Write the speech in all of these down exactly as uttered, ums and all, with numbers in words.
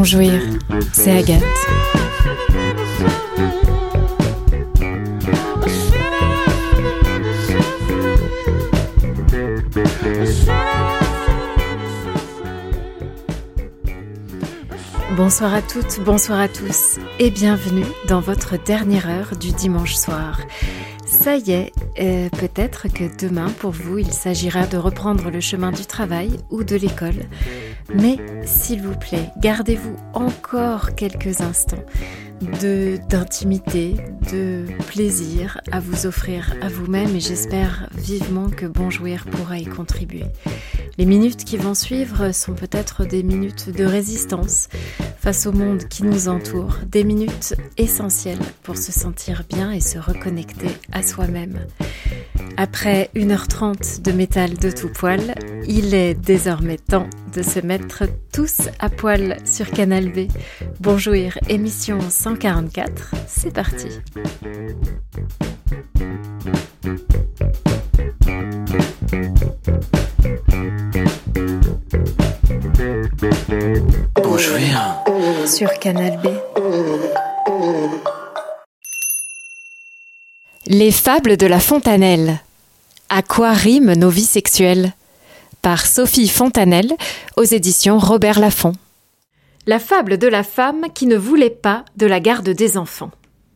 Bonjouir, c'est Agathe. Bonsoir à toutes, bonsoir à tous et bienvenue dans votre dernière heure du dimanche soir. Ça y est, euh, peut-être que demain pour vous il s'agira de reprendre le chemin du travail ou de l'école. Mais s'il vous plaît, gardez-vous encore quelques instants de, d'intimité, de plaisir à vous offrir à vous-même et j'espère vivement que Bonjouir pourra y contribuer. Les minutes qui vont suivre sont peut-être des minutes de résistance face au monde qui nous entoure, des minutes essentielles pour se sentir bien et se reconnecter à soi-même. Après une heure trente de métal de tout poil, il est désormais temps de se mettre tous à poil sur Canal B. Bonjouir, émission cent quarante-quatre, c'est parti. Bonjouir sur Canal B. Les fables de La Fontanelle. À quoi riment nos vies sexuelles ? Par Sophie Fontanelle, aux éditions Robert Laffont. La fable de la femme qui ne voulait pas de la garde des enfants.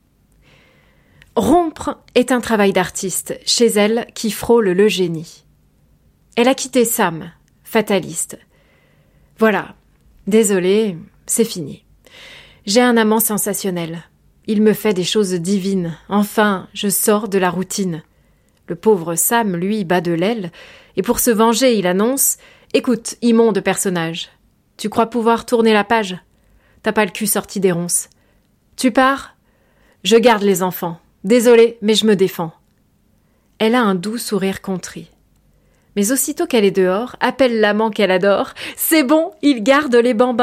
Rompre est un travail d'artiste, chez elle qui frôle le génie. Elle a quitté Sam, fataliste. Voilà, désolée, c'est fini. J'ai un amant sensationnel. Il me fait des choses divines. Enfin, je sors de la routine. Le pauvre Sam, lui, bat de l'aile, et pour se venger, il annonce « Écoute, immonde personnage, tu crois pouvoir tourner la page ? T'as pas le cul sorti des ronces. Tu pars ? Je garde les enfants. Désolée, mais je me défends. » Elle a un doux sourire contrit. Mais aussitôt qu'elle est dehors, appelle l'amant qu'elle adore. « C'est bon, il garde les bambins !»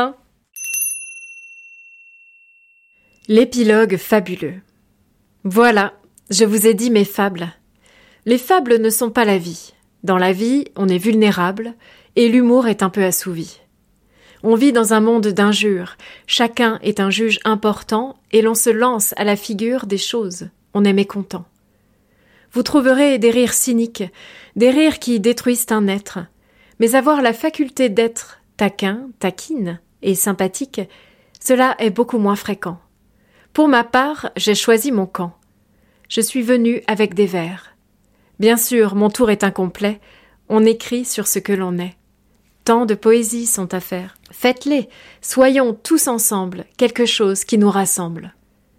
L'épilogue fabuleux. Voilà, je vous ai dit mes fables. Les fables ne sont pas la vie. Dans la vie, on est vulnérable et l'humour est un peu assouvi. On vit dans un monde d'injures. Chacun est un juge important et l'on se lance à la figure des choses. On est mécontent. Vous trouverez des rires cyniques, des rires qui détruisent un être. Mais avoir la faculté d'être taquin, taquine et sympathique, cela est beaucoup moins fréquent. Pour ma part, j'ai choisi mon camp. Je suis venue avec des vers. Bien sûr, mon tour est incomplet. On écrit sur ce que l'on est. Tant de poésies sont à faire. Faites-les. Soyons tous ensemble quelque chose qui nous rassemble.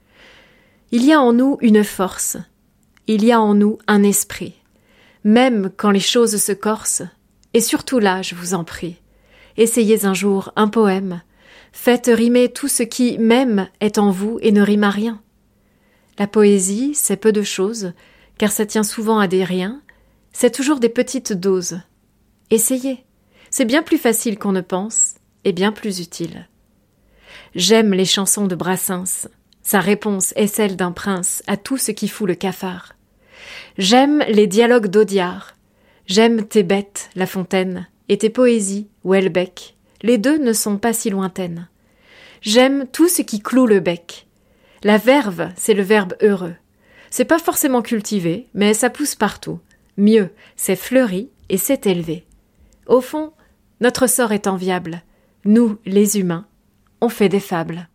Il y a en nous une force. Il y a en nous un esprit. Même quand les choses se corsent. Et surtout là, je vous en prie. Essayez un jour un poème. Faites rimer tout ce qui, même, est en vous et ne rime à rien. La poésie, c'est peu de choses, car ça tient souvent à des riens. C'est toujours des petites doses. Essayez. C'est bien plus facile qu'on ne pense, et bien plus utile. J'aime les chansons de Brassens. Sa réponse est celle d'un prince à tout ce qui fout le cafard. J'aime les dialogues d'Audiard. J'aime tes bêtes, La Fontaine, et tes poésies, Houellebecq. Les deux ne sont pas si lointaines. J'aime tout ce qui cloue le bec. La verve, c'est le verbe heureux. C'est pas forcément cultivé, mais ça pousse partout. Mieux, c'est fleuri et c'est élevé. Au fond, notre sort est enviable. Nous, les humains, on fait des fables.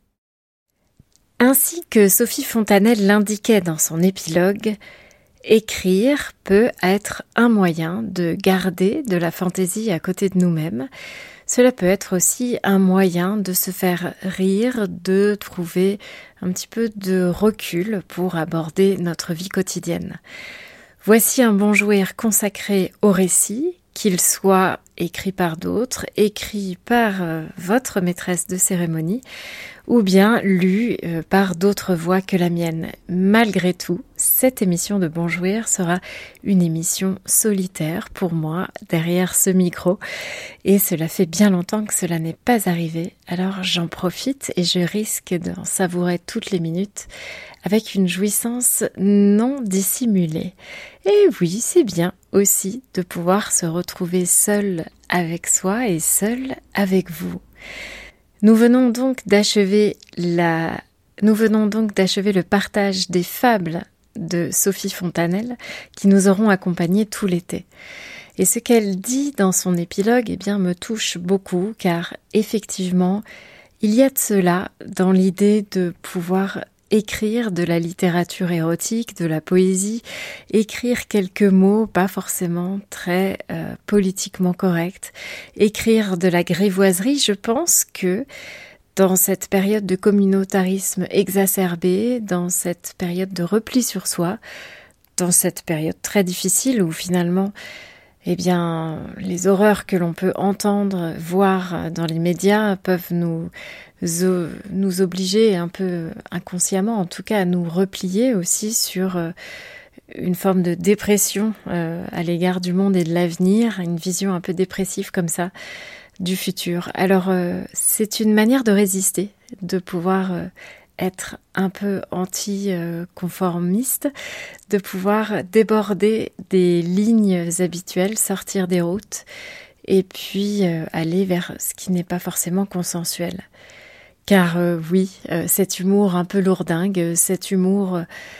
Ainsi que Sophie Fontanelle l'indiquait dans son épilogue, écrire peut être un moyen de garder de la fantaisie à côté de nous-mêmes. Cela peut être aussi un moyen de se faire rire, de trouver un petit peu de recul pour aborder notre vie quotidienne. Voici un Bonjouir consacré au récit, qu'il soit écrit par d'autres, écrit par euh, votre maîtresse de cérémonie, ou bien lu euh, par d'autres voix que la mienne. Malgré tout, cette émission de Bonjouir sera une émission solitaire pour moi, derrière ce micro, et cela fait bien longtemps que cela n'est pas arrivé, alors j'en profite et je risque d'en savourer toutes les minutes avec une jouissance non dissimulée. Et oui, c'est bien aussi de pouvoir se retrouver seul avec soi et seul avec vous. Nous venons donc d'achever la... Nous venons donc d'achever le partage des fables de Sophie Fontanelle qui nous auront accompagnés tout l'été. Et ce qu'elle dit dans son épilogue, eh bien, me touche beaucoup, car effectivement, il y a de cela dans l'idée de pouvoir écrire de la littérature érotique, de la poésie, écrire quelques mots, pas forcément très euh, politiquement corrects, écrire de la grivoiserie. Je pense que dans cette période de communautarisme exacerbé, dans cette période de repli sur soi, dans cette période très difficile où finalement eh bien, les horreurs que l'on peut entendre, voir dans les médias peuvent nous, nous obliger un peu inconsciemment, en tout cas, à nous replier aussi sur une forme de dépression à l'égard du monde et de l'avenir, une vision un peu dépressive comme ça du futur. Alors, c'est une manière de résister, de pouvoir être un peu anti-conformiste, de pouvoir déborder des lignes habituelles, sortir des routes et puis euh, aller vers ce qui n'est pas forcément consensuel. Car euh, oui, euh, cet humour un peu lourdingue, cet humour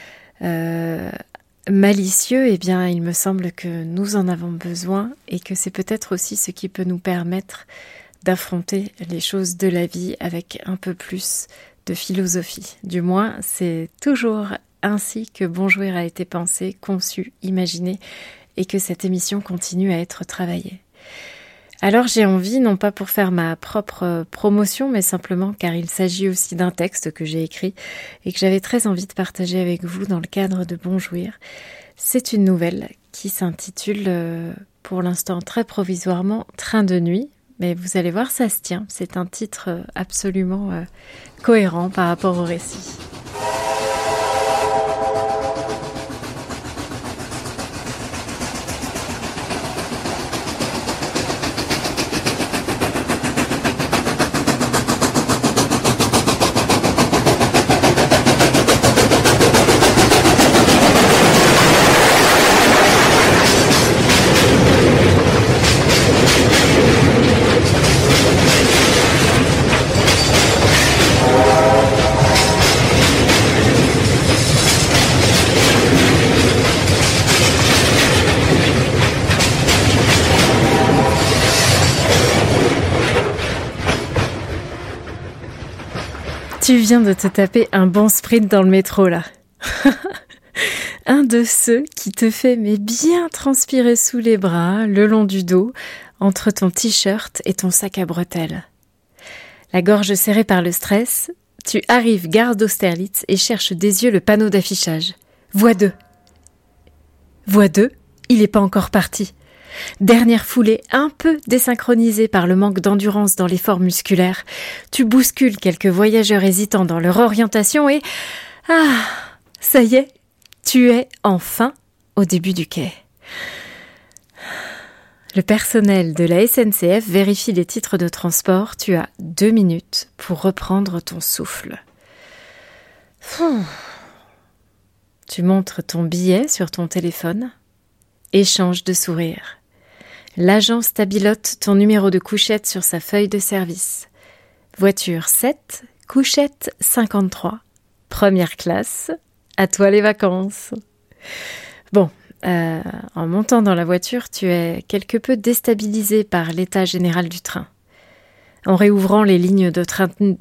euh, malicieux, eh bien, il me semble que nous en avons besoin et que c'est peut-être aussi ce qui peut nous permettre d'affronter les choses de la vie avec un peu plus de philosophie. Du moins, c'est toujours ainsi que Bonjouir a été pensé, conçu, imaginé et que cette émission continue à être travaillée. Alors j'ai envie, non pas pour faire ma propre promotion, mais simplement car il s'agit aussi d'un texte que j'ai écrit et que j'avais très envie de partager avec vous dans le cadre de Bonjouir. C'est une nouvelle qui s'intitule, pour l'instant très provisoirement, Train de nuit. Mais vous allez voir, ça se tient. C'est un titre absolument euh, cohérent par rapport au récit. Tu viens de te taper un bon sprint dans le métro, là. Un de ceux qui te fait mais bien transpirer sous les bras, le long du dos, entre ton t-shirt et ton sac à bretelles. La gorge serrée par le stress, tu arrives gare d'Austerlitz et cherches des yeux le panneau d'affichage. Voie deux. Voie deux, il n'est pas encore parti. Dernière foulée un peu désynchronisée par le manque d'endurance dans l'effort musculaire, tu bouscules quelques voyageurs hésitants dans leur orientation et... Ah, ça y est, tu es enfin au début du quai. Le personnel de la S N C F vérifie les titres de transport. Tu as deux minutes pour reprendre ton souffle. Tu montres ton billet sur ton téléphone. Échange de sourires. L'agent stabilote ton numéro de couchette sur sa feuille de service. Voiture sept, couchette cinquante-trois. Première classe, à toi les vacances. Bon, euh, en montant dans la voiture, tu es quelque peu déstabilisé par l'état général du train. En réouvrant les lignes de train de...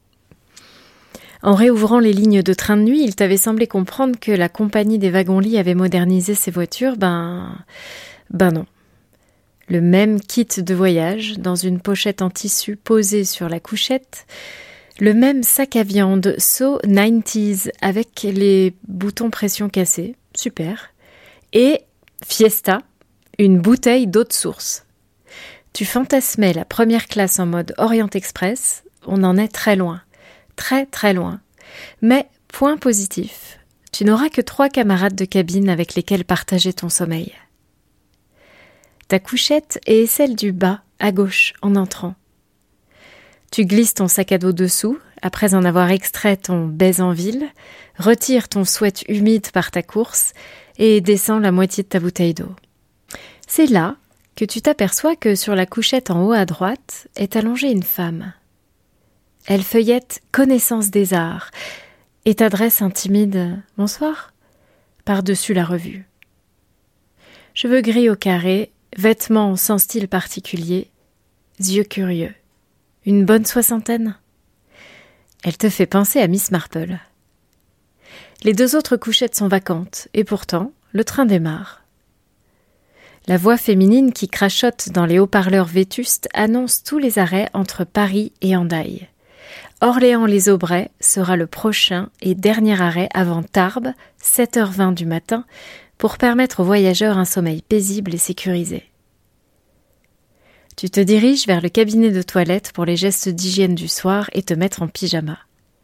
En réouvrant les lignes de train de nuit, il t'avait semblé comprendre que la compagnie des wagons-lits avait modernisé ses voitures. Ben, ben non. Le même kit de voyage, dans une pochette en tissu posée sur la couchette. Le même sac à viande So quatre-vingt-dix avec les boutons pression cassés. Super. Et Fiesta, une bouteille d'eau de source. Tu fantasmais la première classe en mode Orient Express. On en est très loin. Très très loin. Mais, point positif, tu n'auras que trois camarades de cabine avec lesquels partager ton sommeil. Ta couchette est celle du bas, à gauche, en entrant. Tu glisses ton sac à dos dessous, après en avoir extrait ton baise en ville, retires ton sweat humide par ta course et descends la moitié de ta bouteille d'eau. C'est là que tu t'aperçois que sur la couchette en haut à droite est allongée une femme. Elle feuillette Connaissance des arts et t'adresse un timide « Bonsoir » par-dessus la revue. Cheveux gris au carré, vêtements sans style particulier, yeux curieux. Une bonne soixantaine ? Elle te fait penser à Miss Marple. Les deux autres couchettes sont vacantes, et pourtant, le train démarre. La voix féminine qui crachote dans les haut-parleurs vétustes annonce tous les arrêts entre Paris et Hendaye. Orléans-les-Aubrais sera le prochain et dernier arrêt avant Tarbes, sept heures vingt du matin, pour permettre aux voyageurs un sommeil paisible et sécurisé. Tu te diriges vers le cabinet de toilette pour les gestes d'hygiène du soir et te mettre en pyjama.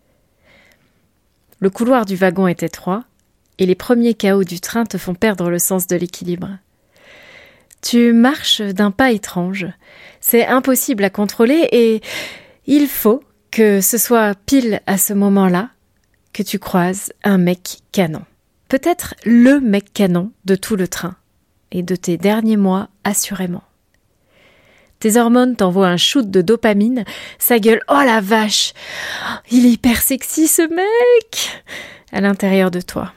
Le couloir du wagon est étroit et les premiers cahots du train te font perdre le sens de l'équilibre. Tu marches d'un pas étrange. C'est impossible à contrôler et il faut que ce soit pile à ce moment-là que tu croises un mec canon. Peut-être le mec canon de tout le train et de tes derniers mois assurément. Tes hormones t'envoient un shoot de dopamine, ça gueule « Oh la vache ! Il est hyper sexy ce mec !» à l'intérieur de toi.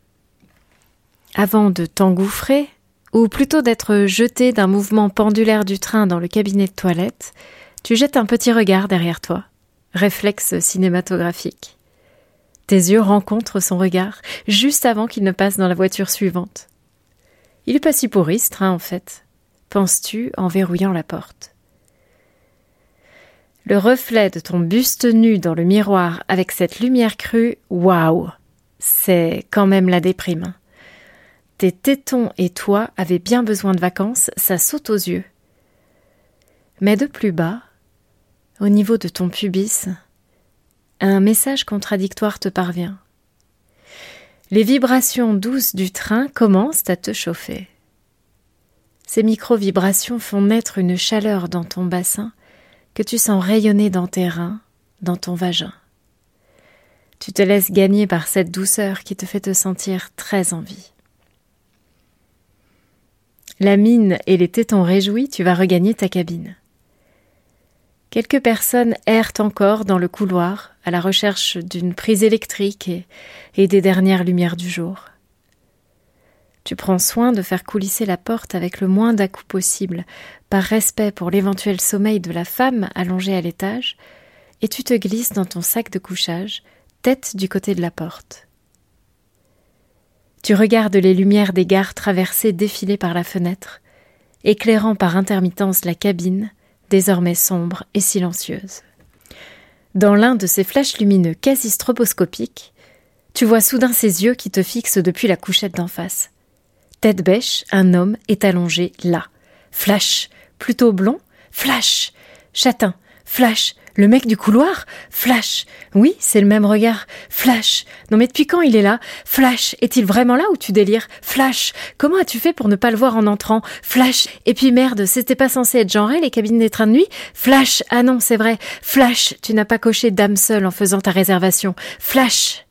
Avant de t'engouffrer, ou plutôt d'être jeté d'un mouvement pendulaire du train dans le cabinet de toilette, tu jettes un petit regard derrière toi, réflexe cinématographique. Tes yeux rencontrent son regard, juste avant qu'il ne passe dans la voiture suivante. Il est pas si pourri ce train en fait, penses-tu en verrouillant la porte. Le reflet de ton buste nu dans le miroir avec cette lumière crue, waouh, c'est quand même la déprime. Tes tétons et toi avaient bien besoin de vacances, ça saute aux yeux. Mais de plus bas, au niveau de ton pubis, un message contradictoire te parvient. Les vibrations douces du train commencent à te chauffer. Ces micro-vibrations font naître une chaleur dans ton bassin que tu sens rayonner dans tes reins, dans ton vagin. Tu te laisses gagner par cette douceur qui te fait te sentir très en vie. La mine et les tétons réjouis, tu vas regagner ta cabine. Quelques personnes errent encore dans le couloir à la recherche d'une prise électrique et, et des dernières lumières du jour. Tu prends soin de faire coulisser la porte avec le moins d'à-coups possible, par respect pour l'éventuel sommeil de la femme allongée à l'étage, et tu te glisses dans ton sac de couchage, tête du côté de la porte. Tu regardes les lumières des gares traversées défiler par la fenêtre, éclairant par intermittence la cabine, désormais sombre et silencieuse. Dans l'un de ces flashs lumineux quasi stroboscopiques, tu vois soudain ses yeux qui te fixent depuis la couchette d'en face. Tête bêche, un homme est allongé là. Flash, plutôt blond, flash, châtain, flash, le mec du couloir, flash, oui, c'est le même regard, flash, non mais depuis quand il est là, flash, est-il vraiment là ou tu délires, flash, comment as-tu fait pour ne pas le voir en entrant, flash, et puis merde, c'était pas censé être genré les cabines des trains de nuit, flash, ah non, c'est vrai, flash, tu n'as pas coché dame seule en faisant ta réservation, flash.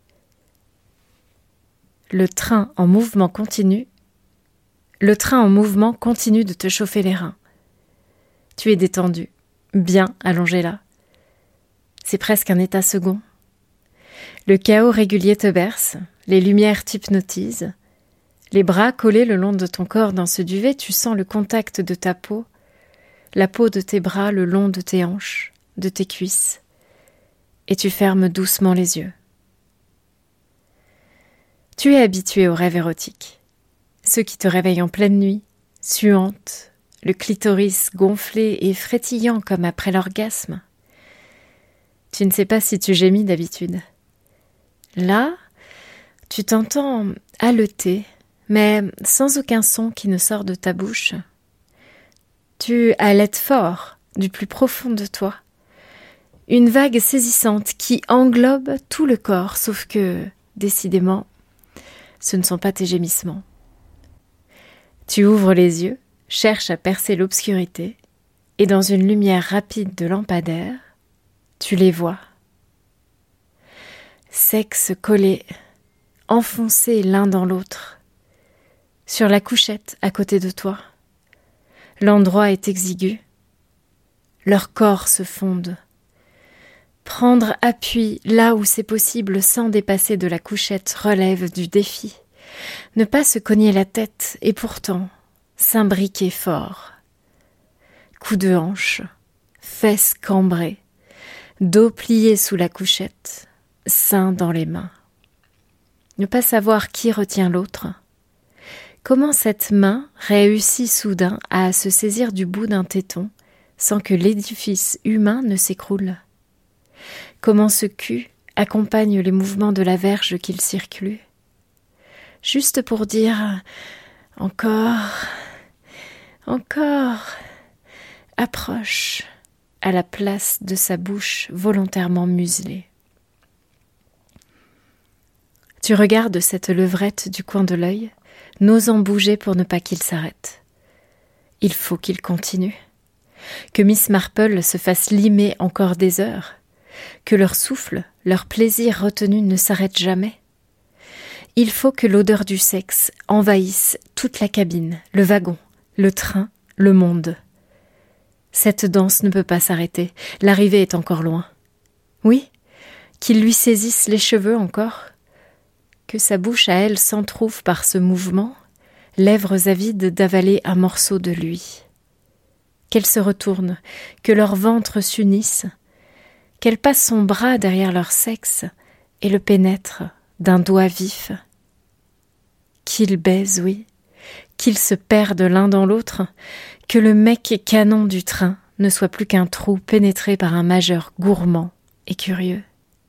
Le train en mouvement continue, le train en mouvement continue de te chauffer les reins. Tu es détendu, bien allongé là. C'est presque un état second. Le chaos régulier te berce, les lumières t'hypnotisent. Les bras collés le long de ton corps dans ce duvet, tu sens le contact de ta peau, la peau de tes bras le long de tes hanches, de tes cuisses, et tu fermes doucement les yeux. Tu es habitué aux rêves érotiques, ceux qui te réveillent en pleine nuit, suante, le clitoris gonflé et frétillant comme après l'orgasme. Tu ne sais pas si tu gémis d'habitude. Là, tu t'entends haleter, mais sans aucun son qui ne sort de ta bouche. Tu halètes fort, du plus profond de toi. Une vague saisissante qui englobe tout le corps, sauf que, décidément, ce ne sont pas tes gémissements. Tu ouvres les yeux, cherches à percer l'obscurité, et dans une lumière rapide de lampadaire, tu les vois. Sexes collés, enfoncés l'un dans l'autre, sur la couchette à côté de toi. L'endroit est exigu. Leurs corps se fondent. Prendre appui là où c'est possible sans dépasser de la couchette relève du défi. Ne pas se cogner la tête et pourtant s'imbriquer fort. Coup de hanche, fesses cambrées, dos plié sous la couchette, sein dans les mains. Ne pas savoir qui retient l'autre. Comment cette main réussit soudain à se saisir du bout d'un téton sans que l'édifice humain ne s'écroule? Comment ce cul accompagne les mouvements de la verge qu'il circule? Juste pour dire « encore, encore », approche à la place de sa bouche volontairement muselée. Tu regardes cette levrette du coin de l'œil, n'osant bouger pour ne pas qu'il s'arrête. Il faut qu'il continue. Que Miss Marple se fasse limer encore des heures. Que leur souffle, leur plaisir retenu ne s'arrête jamais. Il faut que l'odeur du sexe envahisse toute la cabine, le wagon, le train, le monde. Cette danse ne peut pas s'arrêter, l'arrivée est encore loin. Oui, qu'il lui saisisse les cheveux encore. Que sa bouche à elle s'entrouve par ce mouvement, lèvres avides d'avaler un morceau de lui. Qu'elle se retourne, que leurs ventres s'unissent, qu'elle passe son bras derrière leur sexe et le pénètre d'un doigt vif. Qu'ils baisent, oui, qu'ils se perdent l'un dans l'autre, que le mec canon du train ne soit plus qu'un trou pénétré par un majeur gourmand et curieux.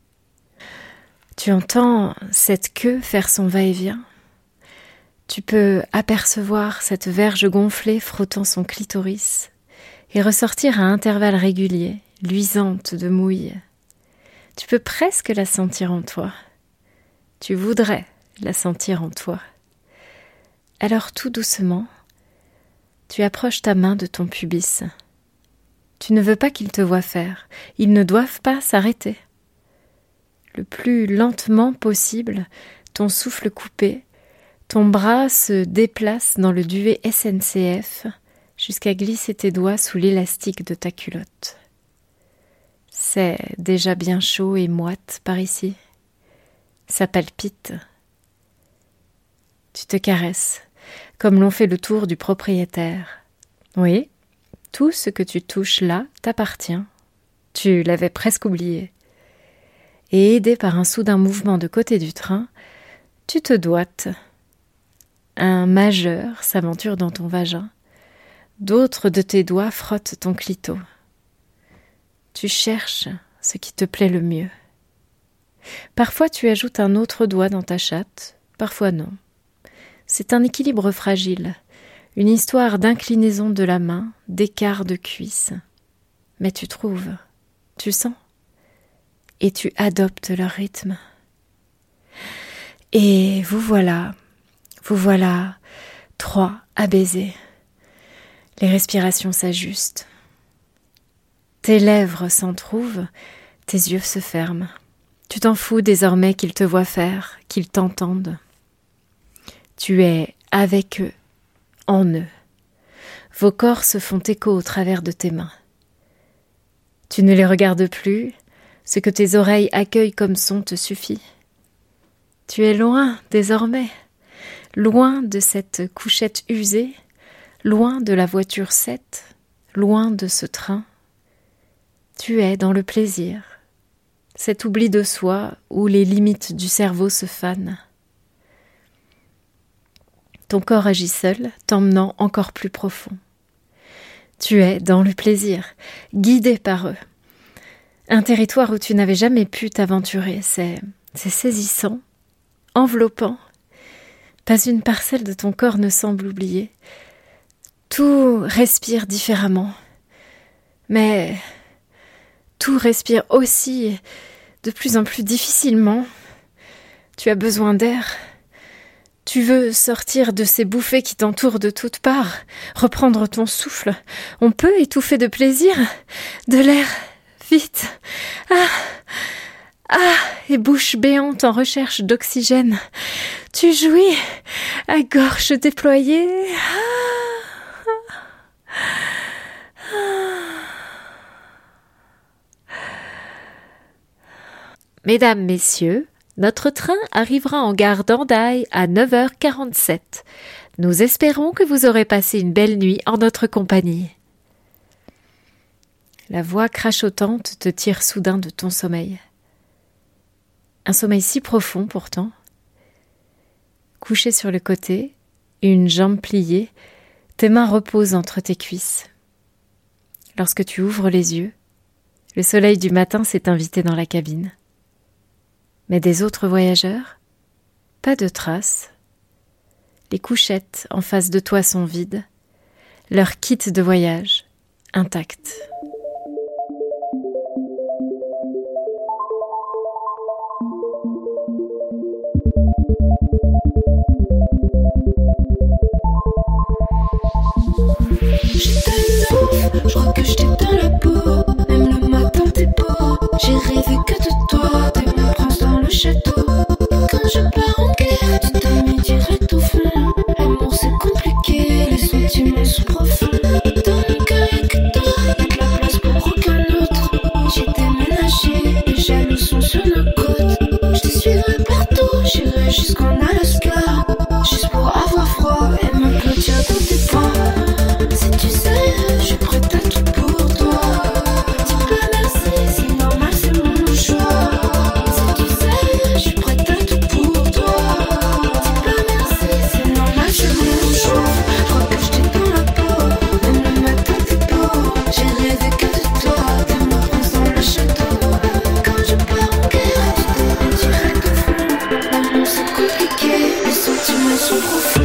Tu entends cette queue faire son va-et-vient. Tu peux apercevoir cette verge gonflée frottant son clitoris et ressortir à intervalles réguliers, luisante de mouille. Tu peux presque la sentir en toi. Tu voudrais la sentir en toi. Alors tout doucement, tu approches ta main de ton pubis. Tu ne veux pas qu'ils te voient faire. Ils ne doivent pas s'arrêter. Le plus lentement possible, ton souffle coupé, ton bras se déplace dans le duvet S N C F jusqu'à glisser tes doigts sous l'élastique de ta culotte. C'est déjà bien chaud et moite par ici. Ça palpite. Tu te caresses, comme l'ont fait le tour du propriétaire. Oui, tout ce que tu touches là t'appartient. Tu l'avais presque oublié. Et aidé par un soudain mouvement de côté du train, tu te doites. Un majeur s'aventure dans ton vagin. D'autres de tes doigts frottent ton clito. Tu cherches ce qui te plaît le mieux. Parfois tu ajoutes un autre doigt dans ta chatte, parfois non. C'est un équilibre fragile, une histoire d'inclinaison de la main, d'écart de cuisse. Mais tu trouves, tu sens, et tu adoptes leur rythme. Et vous voilà, vous voilà, trois à baiser. Les respirations s'ajustent. Tes lèvres s'entrouvent, tes yeux se ferment. Tu t'en fous désormais qu'ils te voient faire, qu'ils t'entendent. Tu es avec eux, en eux. Vos corps se font écho au travers de tes mains. Tu ne les regardes plus, ce que tes oreilles accueillent comme son te suffit. Tu es loin désormais, loin de cette couchette usée, loin de la voiture sept, loin de ce train. Tu es dans le plaisir, cet oubli de soi où les limites du cerveau se fanent. Ton corps agit seul, t'emmenant encore plus profond. Tu es dans le plaisir, guidé par eux. Un territoire où tu n'avais jamais pu t'aventurer, c'est, c'est saisissant, enveloppant. Pas une parcelle de ton corps ne semble oubliée. Tout respire différemment, mais tout respire aussi de plus en plus difficilement. Tu as besoin d'air. Tu veux sortir de ces bouffées qui t'entourent de toutes parts, reprendre ton souffle. On peut étouffer de plaisir, de l'air, vite. Ah, ah, et bouche béante en recherche d'oxygène. Tu jouis, à gorge déployée. Ah, ah, Mesdames, Messieurs, notre train arrivera en gare d'Hendaye à neuf heures quarante-sept. Nous espérons que vous aurez passé une belle nuit en notre compagnie. La voix crachotante te tire soudain de ton sommeil. Un sommeil si profond pourtant. Couché sur le côté, une jambe pliée, tes mains reposent entre tes cuisses. Lorsque tu ouvres les yeux, le soleil du matin s'est invité dans la cabine. Mais des autres voyageurs, pas de traces. Les couchettes en face de toi sont vides, leur kit de voyage intact. J'étais ouf, je crois que j'étais dans la peau. Même le matin t'es beau. J'ai rêvé que de toi, t'es mon prince dans le château. Et quand je pars en guerre, tu te mets direct au fond. L'amour c'est compliqué, les sentiments sont profonds. Dans mon cœur y'a que toi, y'a de la place pour aucun autre. J'ai déménagé, les jaloux sont sur nos côtes. Je te suivrai partout, j'irai jusqu'en Alaska. Juste pour avoir froid et m'applaudir dans tes bras. Si tu sais, je suis prête à tout pour toi. Dis pas merci, c'est normal, c'est mon choix. Si tu sais, je suis prête à tout pour toi. Dis pas merci, c'est normal, c'est mon choix. Je crois que j'étais dans la peau, même le matin t'es beau. J'ai rêvé que de toi, t'es mon prince dans le château. Quand je pars en guerre, tu te mets direct au fond. L'amour c'est compliqué, les sentiments sont profonds.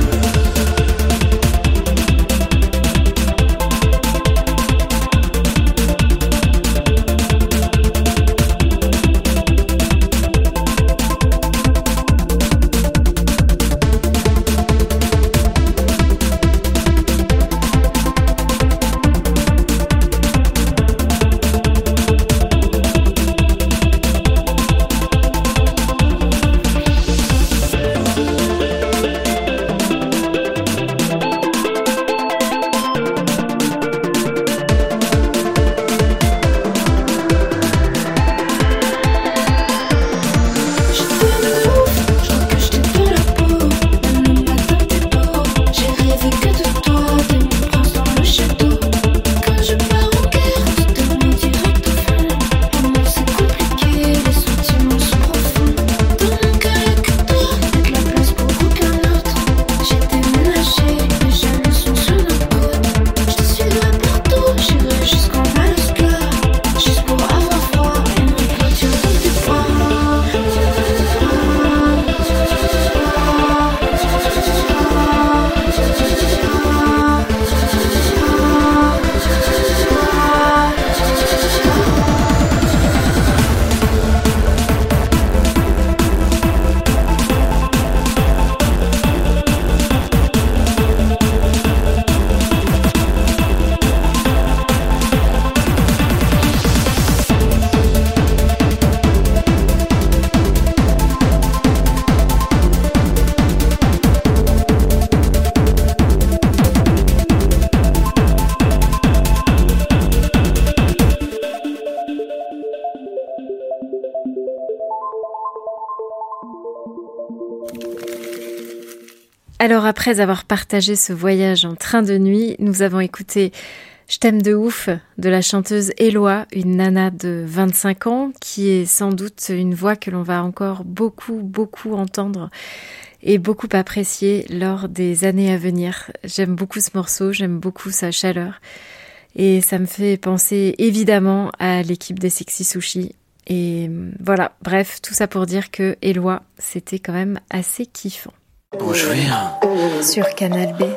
Alors après avoir partagé ce voyage en train de nuit, nous avons écouté « Je t'aime de ouf » de la chanteuse Éloi, une nana de vingt-cinq ans qui est sans doute une voix que l'on va encore beaucoup, beaucoup entendre et beaucoup apprécier lors des années à venir. J'aime beaucoup ce morceau, j'aime beaucoup sa chaleur et ça me fait penser évidemment à l'équipe des Sexy Sushi. Et voilà, bref, tout ça pour dire que Éloi, c'était quand même assez kiffant. Pour jouir sur Canal B.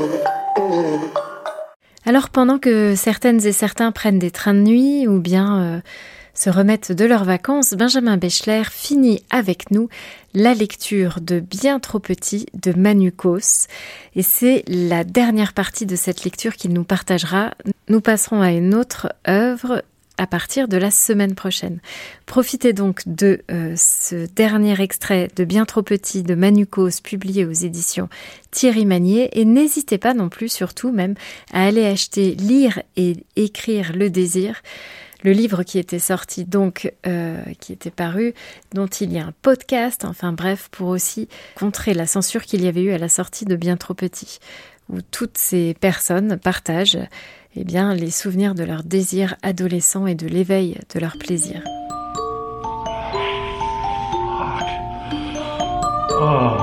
Alors pendant que certaines et certains prennent des trains de nuit ou bien euh, se remettent de leurs vacances, Benjamin Bechler finit avec nous la lecture de Bien trop petit de Manu Kos. Et c'est la dernière partie de cette lecture qu'il nous partagera. Nous passerons à une autre œuvre à partir de la semaine prochaine. Profitez donc de euh, ce dernier extrait de Bien trop petit de Manu Kos publié aux éditions Thierry Magnier et n'hésitez pas non plus, surtout même, à aller acheter Lire et écrire le désir, le livre qui était sorti, donc, euh, qui était paru, dont il y a un podcast, enfin bref, pour aussi contrer la censure qu'il y avait eu à la sortie de Bien trop petit, où toutes ces personnes partagent eh bien, les souvenirs de leur désir adolescent et de l'éveil de leur plaisir. Oh.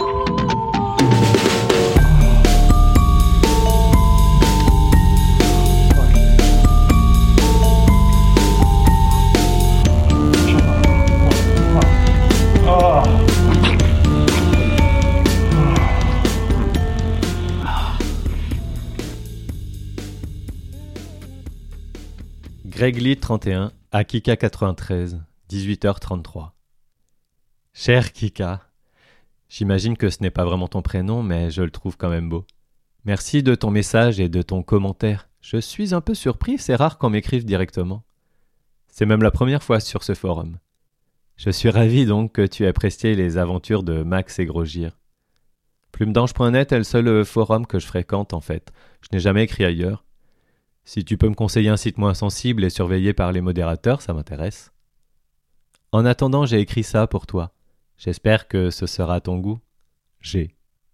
Greg Lee trente et un à Kika quatre-vingt-treize, dix-huit heures trente-trois. Cher Kika, j'imagine que ce n'est pas vraiment ton prénom, mais je le trouve quand même beau. Merci de ton message et de ton commentaire. Je suis un peu surpris, c'est rare qu'on m'écrive directement. C'est même la première fois sur ce forum. Je suis ravi donc que tu aies apprécié les aventures de Max et Grosgir. Plumedange point net est le seul forum que je fréquente en fait. Je n'ai jamais écrit ailleurs. Si tu peux me conseiller un site moins sensible et surveillé par les modérateurs, ça m'intéresse. En attendant, j'ai écrit ça pour toi. J'espère que ce sera à ton goût. G.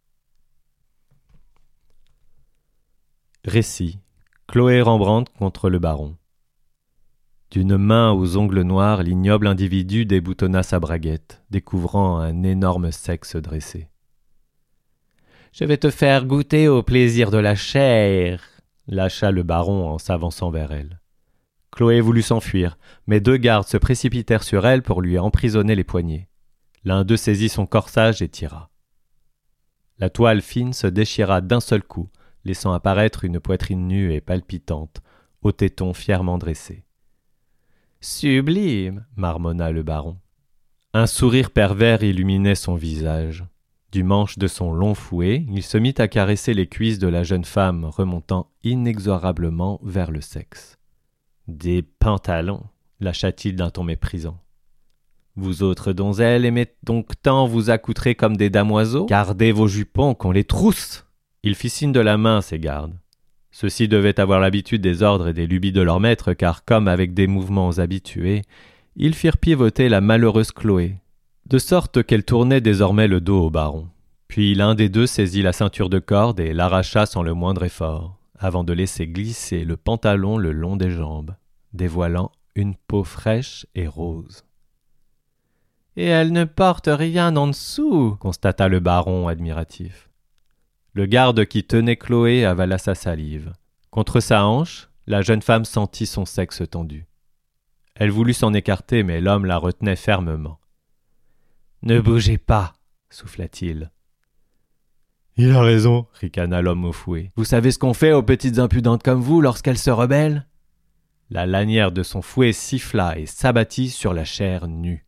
Récit. Chloé Rembrandt contre le baron. D'une main aux ongles noirs, l'ignoble individu déboutonna sa braguette, découvrant un énorme sexe dressé. « Je vais te faire goûter au plaisir de la chair !» lâcha le baron en s'avançant vers elle. Chloé voulut s'enfuir, mais deux gardes se précipitèrent sur elle pour lui emprisonner les poignets. L'un d'eux saisit son corsage et tira. La toile fine se déchira d'un seul coup, laissant apparaître une poitrine nue et palpitante, aux tétons fièrement dressés. « Sublime !» marmonna le baron. Un sourire pervers illuminait son visage. Du manche de son long fouet, il se mit à caresser les cuisses de la jeune femme, remontant inexorablement vers le sexe. « Des pantalons !» lâcha-t-il d'un ton méprisant. « Vous autres donzelles aimez donc tant vous accoutrer comme des damoiseaux ? Gardez vos jupons qu'on les trousse !» Il fit signe de la main à ses gardes. Ceux-ci devaient avoir l'habitude des ordres et des lubies de leur maître, car comme avec des mouvements habitués, ils firent pivoter la malheureuse Chloé, de sorte qu'elle tournait désormais le dos au baron. Puis l'un des deux saisit la ceinture de corde et l'arracha sans le moindre effort, avant de laisser glisser le pantalon le long des jambes, dévoilant une peau fraîche et rose. « Et elle ne porte rien en dessous !» constata le baron admiratif. Le garde qui tenait Chloé avala sa salive. Contre sa hanche, la jeune femme sentit son sexe tendu. Elle voulut s'en écarter, mais l'homme la retenait fermement. « Ne bougez pas !» souffla-t-il. « Il a raison !» ricana l'homme au fouet. « Vous savez ce qu'on fait aux petites impudentes comme vous lorsqu'elles se rebellent ?» La lanière de son fouet siffla et s'abattit sur la chair nue.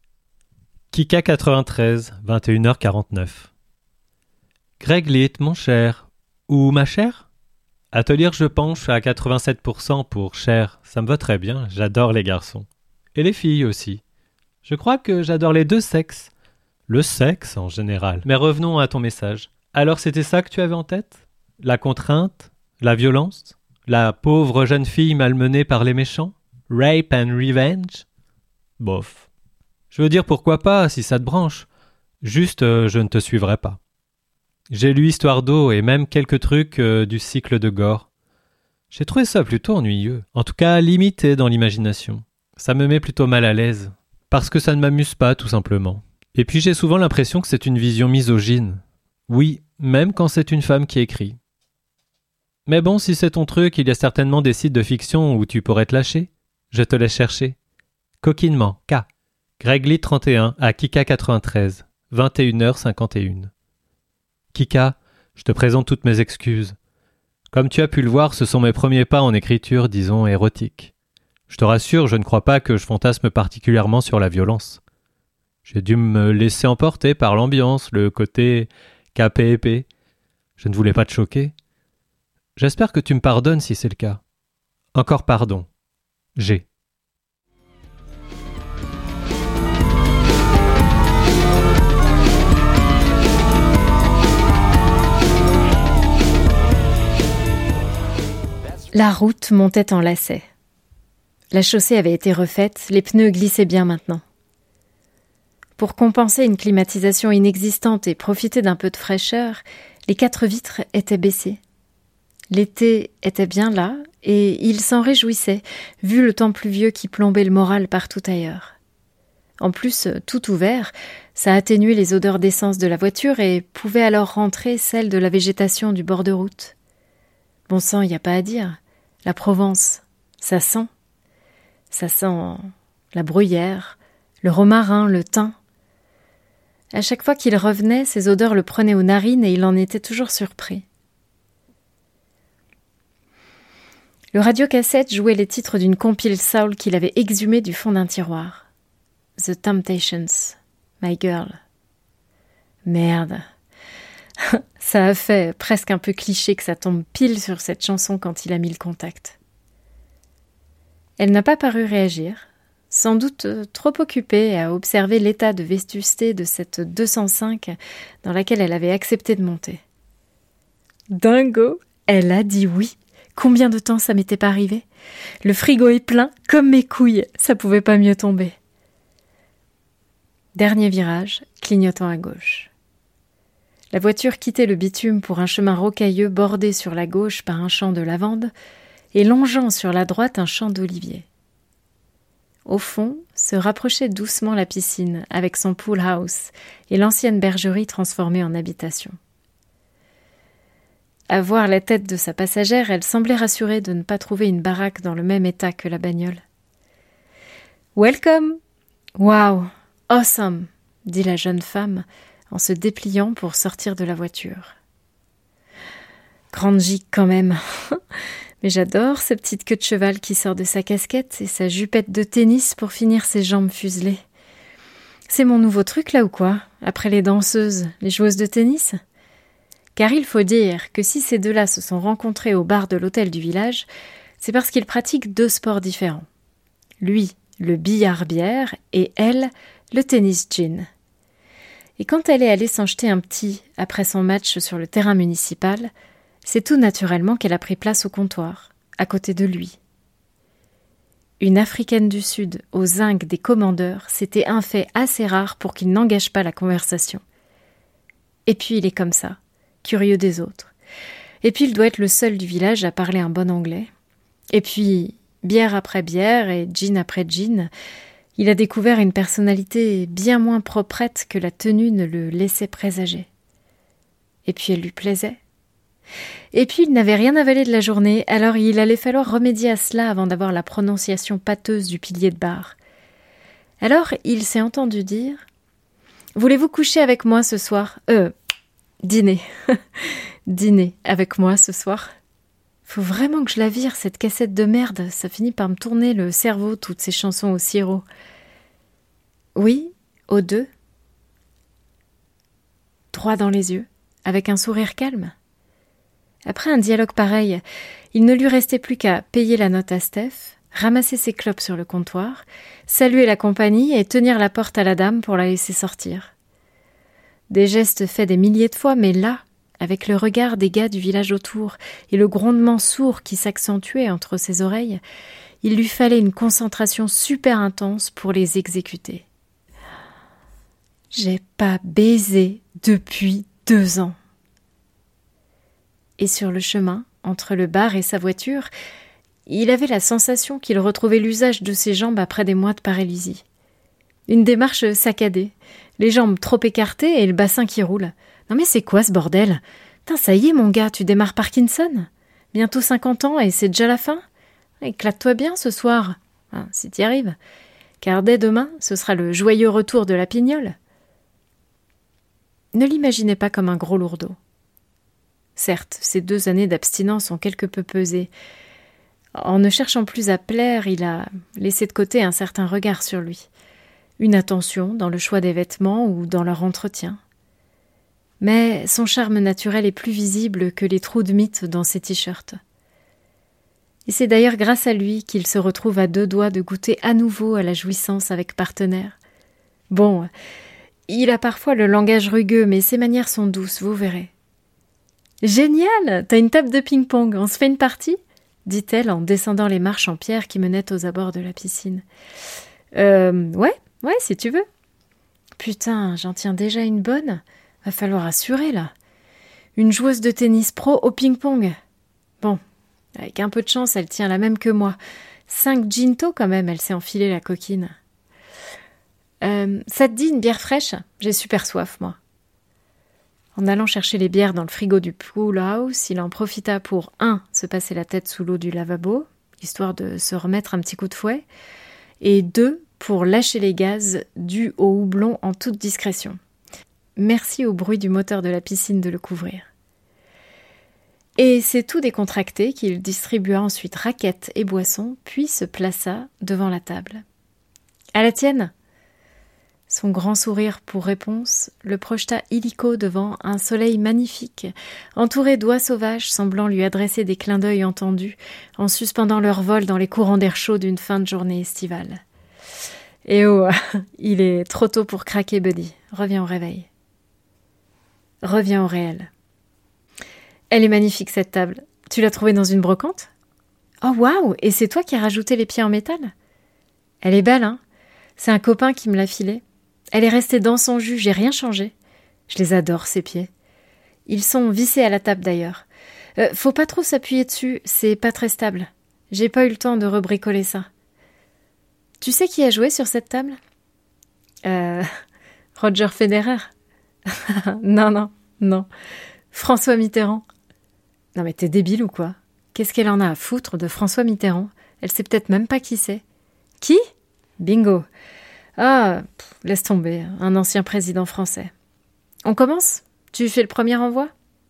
Kika quatre-vingt-treize, vingt et une heures quarante-neuf. Greg Lit, mon cher. Ou ma chère ? À te lire, je penche à quatre-vingt-sept pour cent pour cher. Ça me va très bien, j'adore les garçons. Et les filles aussi. Je crois que j'adore les deux sexes. Le sexe en général. Mais revenons à ton message. Alors c'était ça que tu avais en tête ? La contrainte ? La violence ? La pauvre jeune fille malmenée par les méchants ? Rape and revenge ? Bof. Je veux dire pourquoi pas, si ça te branche. Juste, euh, je ne te suivrai pas. J'ai lu Histoire d'eau et même quelques trucs euh, du cycle de Gore. J'ai trouvé ça plutôt ennuyeux. En tout cas, limité dans l'imagination. Ça me met plutôt mal à l'aise. Parce que ça ne m'amuse pas, tout simplement. Et puis j'ai souvent l'impression que c'est une vision misogyne. Oui, même quand c'est une femme qui écrit. Mais bon, si c'est ton truc, il y a certainement des sites de fiction où tu pourrais te lâcher. Je te laisse chercher. Coquinement, K. Greg Lee trente et un à Kika quatre-vingt-treize, vingt et une heures cinquante et une. Kika, je te présente toutes mes excuses. Comme tu as pu le voir, ce sont mes premiers pas en écriture, disons, érotique. Je te rassure, je ne crois pas que je fantasme particulièrement sur la violence. J'ai dû me laisser emporter par l'ambiance, le côté K P P. Je ne voulais pas te choquer. J'espère que tu me pardonnes si c'est le cas. Encore pardon. G. La route montait en lacet. La chaussée avait été refaite, les pneus glissaient bien maintenant. Pour compenser une climatisation inexistante et profiter d'un peu de fraîcheur, les quatre vitres étaient baissées. L'été était bien là, et il s'en réjouissait, vu le temps pluvieux qui plombait le moral partout ailleurs. En plus, tout ouvert, ça atténuait les odeurs d'essence de la voiture et pouvait alors rentrer celle de la végétation du bord de route. Bon sang, il n'y a pas à dire. La Provence, ça sent. Ça sent la bruyère, le romarin, le thym. À chaque fois qu'il revenait, ces odeurs le prenaient aux narines et il en était toujours surpris. Le radiocassette jouait les titres d'une compile soul qu'il avait exhumée du fond d'un tiroir. The Temptations, My Girl. Merde. Ça a fait presque un peu cliché que ça tombe pile sur cette chanson quand il a mis le contact. Elle n'a pas paru réagir, sans doute trop occupée à observer l'état de vétusté de cette deux cent cinq dans laquelle elle avait accepté de monter. Dingo, elle a dit oui. Combien de temps ça m'était pas arrivé? Le frigo est plein, comme mes couilles, ça pouvait pas mieux tomber. Dernier virage, clignotant à gauche. La voiture quittait le bitume pour un chemin rocailleux bordé sur la gauche par un champ de lavande et longeant sur la droite un champ d'oliviers. Au fond, se rapprochait doucement la piscine avec son pool house et l'ancienne bergerie transformée en habitation. À voir la tête de sa passagère, elle semblait rassurée de ne pas trouver une baraque dans le même état que la bagnole. « Welcome !»« Wow !»« Awesome !» dit la jeune femme en se dépliant pour sortir de la voiture. Grande gigue quand même. Mais j'adore cette petite queue de cheval qui sort de sa casquette et sa jupette de tennis pour finir ses jambes fuselées. C'est mon nouveau truc là ou quoi? Après les danseuses, les joueuses de tennis? Car il faut dire que si ces deux-là se sont rencontrés au bar de l'hôtel du village, c'est parce qu'ils pratiquent deux sports différents. Lui, le billard-bière, et elle, le tennis-gin. Et quand elle est allée s'en jeter un petit après son match sur le terrain municipal, c'est tout naturellement qu'elle a pris place au comptoir, à côté de lui. Une Africaine du Sud au zinc des commandeurs, c'était un fait assez rare pour qu'il n'engage pas la conversation. Et puis il est comme ça, curieux des autres. Et puis il doit être le seul du village à parler un bon anglais. Et puis, bière après bière et gin après gin, il a découvert une personnalité bien moins proprette que la tenue ne le laissait présager. Et puis elle lui plaisait. Et puis il n'avait rien avalé de la journée, alors il allait falloir remédier à cela avant d'avoir la prononciation pâteuse du pilier de bar. Alors il s'est entendu dire « Voulez-vous coucher avec moi ce soir ? Euh, dîner. Dîner avec moi ce soir. Faut vraiment que je la vire, cette cassette de merde, ça finit par me tourner le cerveau, toutes ces chansons au sirop. » Oui, aux deux. Droit dans les yeux, avec un sourire calme. Après un dialogue pareil, il ne lui restait plus qu'à payer la note à Steph, ramasser ses clopes sur le comptoir, saluer la compagnie et tenir la porte à la dame pour la laisser sortir. Des gestes faits des milliers de fois, mais là, avec le regard des gars du village autour et le grondement sourd qui s'accentuait entre ses oreilles, il lui fallait une concentration super intense pour les exécuter. J'ai pas baisé depuis deux ans. Et sur le chemin, entre le bar et sa voiture, il avait la sensation qu'il retrouvait l'usage de ses jambes après des mois de paralysie. Une démarche saccadée, les jambes trop écartées et le bassin qui roule. Non mais c'est quoi ce bordel? Putain, ça y est mon gars, tu démarres Parkinson? Bientôt cinquante ans et c'est déjà la fin? Éclate-toi bien ce soir, hein, si t'y arrives. Car dès demain, ce sera le joyeux retour de la pignole. Ne l'imaginez pas comme un gros lourdeau. Certes, ces deux années d'abstinence ont quelque peu pesé. En ne cherchant plus à plaire, il a laissé de côté un certain regard sur lui. Une attention dans le choix des vêtements ou dans leur entretien. Mais son charme naturel est plus visible que les trous de mythe dans ses t-shirts. Et c'est d'ailleurs grâce à lui qu'il se retrouve à deux doigts de goûter à nouveau à la jouissance avec partenaire. Bon, il a parfois le langage rugueux, mais ses manières sont douces, vous verrez. « Génial! T'as une table de ping-pong, on se fait une partie ?» dit-elle en descendant les marches en pierre qui menaient aux abords de la piscine. Euh, ouais, ouais, si tu veux. Putain, j'en tiens déjà une bonne. Va falloir assurer, là. Une joueuse de tennis pro au ping-pong. Bon, avec un peu de chance, elle tient la même que moi. Cinq ginto quand même, elle s'est enfilée la coquine. Euh, ça te dit une bière fraîche ? J'ai super soif, moi. En allant chercher les bières dans le frigo du pool house, il en profita pour un, se passer la tête sous l'eau du lavabo, histoire de se remettre un petit coup de fouet, et deux, pour lâcher les gaz dus au houblon en toute discrétion. Merci au bruit du moteur de la piscine de le couvrir. Et c'est tout décontracté qu'il distribua ensuite raquettes et boissons, puis se plaça devant la table. « À la tienne !» Son grand sourire pour réponse le projeta illico devant un soleil magnifique, entouré d'oies sauvages semblant lui adresser des clins d'œil entendus en suspendant leur vol dans les courants d'air chaud d'une fin de journée estivale. « Eh oh, il est trop tôt pour craquer, Buddy. Reviens au réveil. » Reviens au réel. Elle est magnifique, cette table. Tu l'as trouvée dans une brocante ? Oh waouh, et c'est toi qui as rajouté les pieds en métal ? Elle est belle, hein ? C'est un copain qui me l'a filée. Elle est restée dans son jus, j'ai rien changé. Je les adore, ces pieds. Ils sont vissés à la table d'ailleurs. Euh, faut pas trop s'appuyer dessus, c'est pas très stable. J'ai pas eu le temps de rebricoler ça. Tu sais qui a joué sur cette table ? Euh... Roger Federer ? Non, non, non. François Mitterrand. Non mais t'es débile ou quoi ? Qu'est-ce qu'elle en a à foutre de François Mitterrand ? Elle sait peut-être même pas qui c'est. Qui ? Bingo. Ah, pff, laisse tomber, un ancien président français. On commence ? Tu fais le premier envoi ?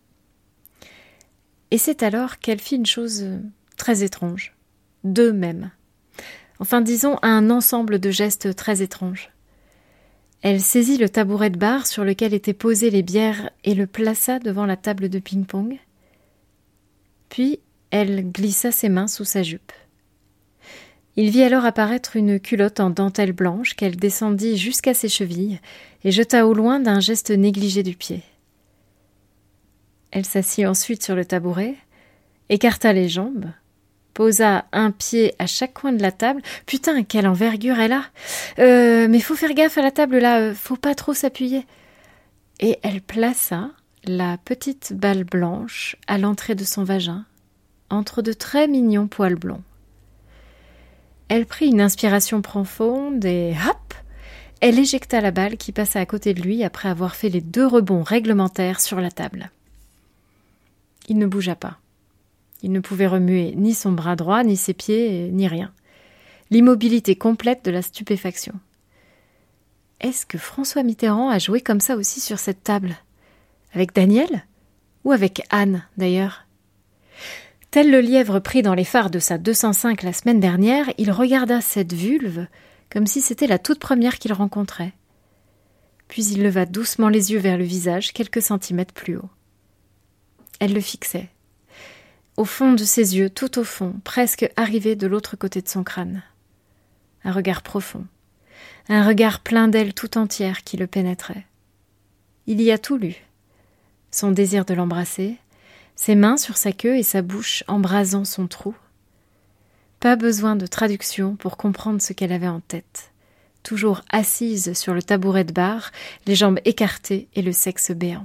Et c'est alors qu'elle fit une chose très étrange. Deux même. Enfin, disons, un ensemble de gestes très étranges. Elle saisit le tabouret de bar sur lequel étaient posées les bières et le plaça devant la table de ping-pong. Puis, elle glissa ses mains sous sa jupe. Il vit alors apparaître une culotte en dentelle blanche qu'elle descendit jusqu'à ses chevilles et jeta au loin d'un geste négligé du pied. Elle s'assit ensuite sur le tabouret, écarta les jambes, posa un pied à chaque coin de la table. Putain, quelle envergure elle a !« Euh, mais faut faire gaffe à la table là, euh, faut pas trop s'appuyer. » Et elle plaça la petite balle blanche à l'entrée de son vagin, entre de très mignons poils blonds. Elle prit une inspiration profonde et hop, elle éjecta la balle qui passa à côté de lui après avoir fait les deux rebonds réglementaires sur la table. Il ne bougea pas. Il ne pouvait remuer ni son bras droit, ni ses pieds, ni rien. L'immobilité complète de la stupéfaction. Est-ce que François Mitterrand a joué comme ça aussi sur cette table ? Avec Daniel ? Ou avec Anne, d'ailleurs ? Tel le lièvre pris dans les phares de sa deux cent cinq la semaine dernière, il regarda cette vulve comme si c'était la toute première qu'il rencontrait. Puis il leva doucement les yeux vers le visage, quelques centimètres plus haut. Elle le fixait. Au fond de ses yeux, tout au fond, presque arrivé de l'autre côté de son crâne. Un regard profond, un regard plein d'elle tout entière qui le pénétrait. Il y a tout lu. Son désir de l'embrasser, ses mains sur sa queue et sa bouche embrasant son trou. Pas besoin de traduction pour comprendre ce qu'elle avait en tête. Toujours assise sur le tabouret de bar, les jambes écartées et le sexe béant.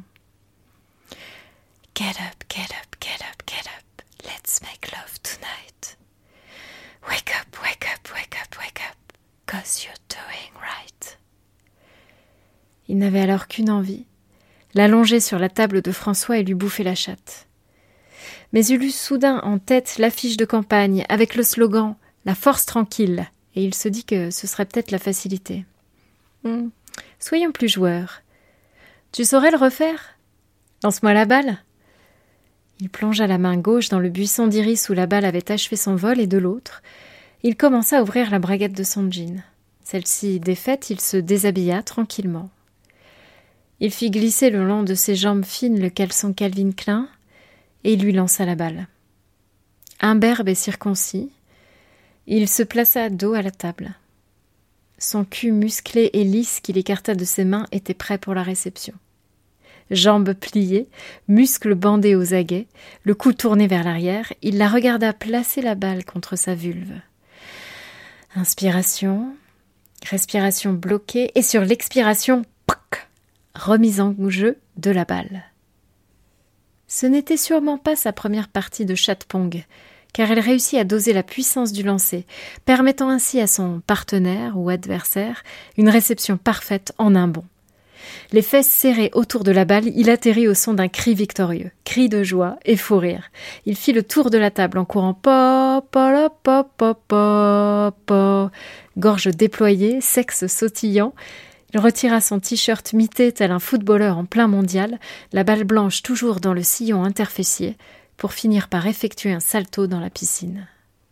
« Get up, get up, get up, get up. Let's make love tonight. Wake up, wake up, wake up, wake up. Cause you're doing right. » Il n'avait alors qu'une envie, l'allonger sur la table de François et lui bouffer la chatte. Mais il eut soudain en tête l'affiche de campagne avec le slogan « La force tranquille » et il se dit que ce serait peut-être la facilité. Hum, soyons plus joueurs. Tu saurais le refaire ? Lance-moi la balle. Il plongea la main gauche dans le buisson d'iris où la balle avait achevé son vol et de l'autre, il commença à ouvrir la braguette de son jean. Celle-ci défaite, il se déshabilla tranquillement. Il fit glisser le long de ses jambes fines le caleçon Calvin Klein et il lui lança la balle. Imberbe et circoncis, il se plaça dos à la table. Son cul musclé et lisse qu'il écarta de ses mains était prêt pour la réception. jambes pliées, muscles bandés aux aguets, le cou tourné vers l'arrière, il la regarda placer la balle contre sa vulve. Inspiration, respiration bloquée, et sur l'expiration, poc, remise en jeu de la balle. Ce n'était sûrement pas sa première partie de chat-pong, car elle réussit à doser la puissance du lancer, permettant ainsi à son partenaire ou adversaire une réception parfaite en un bond. Les fesses serrées autour de la balle, il atterrit au son d'un cri victorieux, cri de joie et fou rire. Il fit le tour de la table en courant pop, pop, pop, pop, pop, pop, gorge déployée, sexe sautillant. Il retira son t-shirt mité tel un footballeur en plein mondial, la balle blanche toujours dans le sillon interfessier, pour finir par effectuer un salto dans la piscine.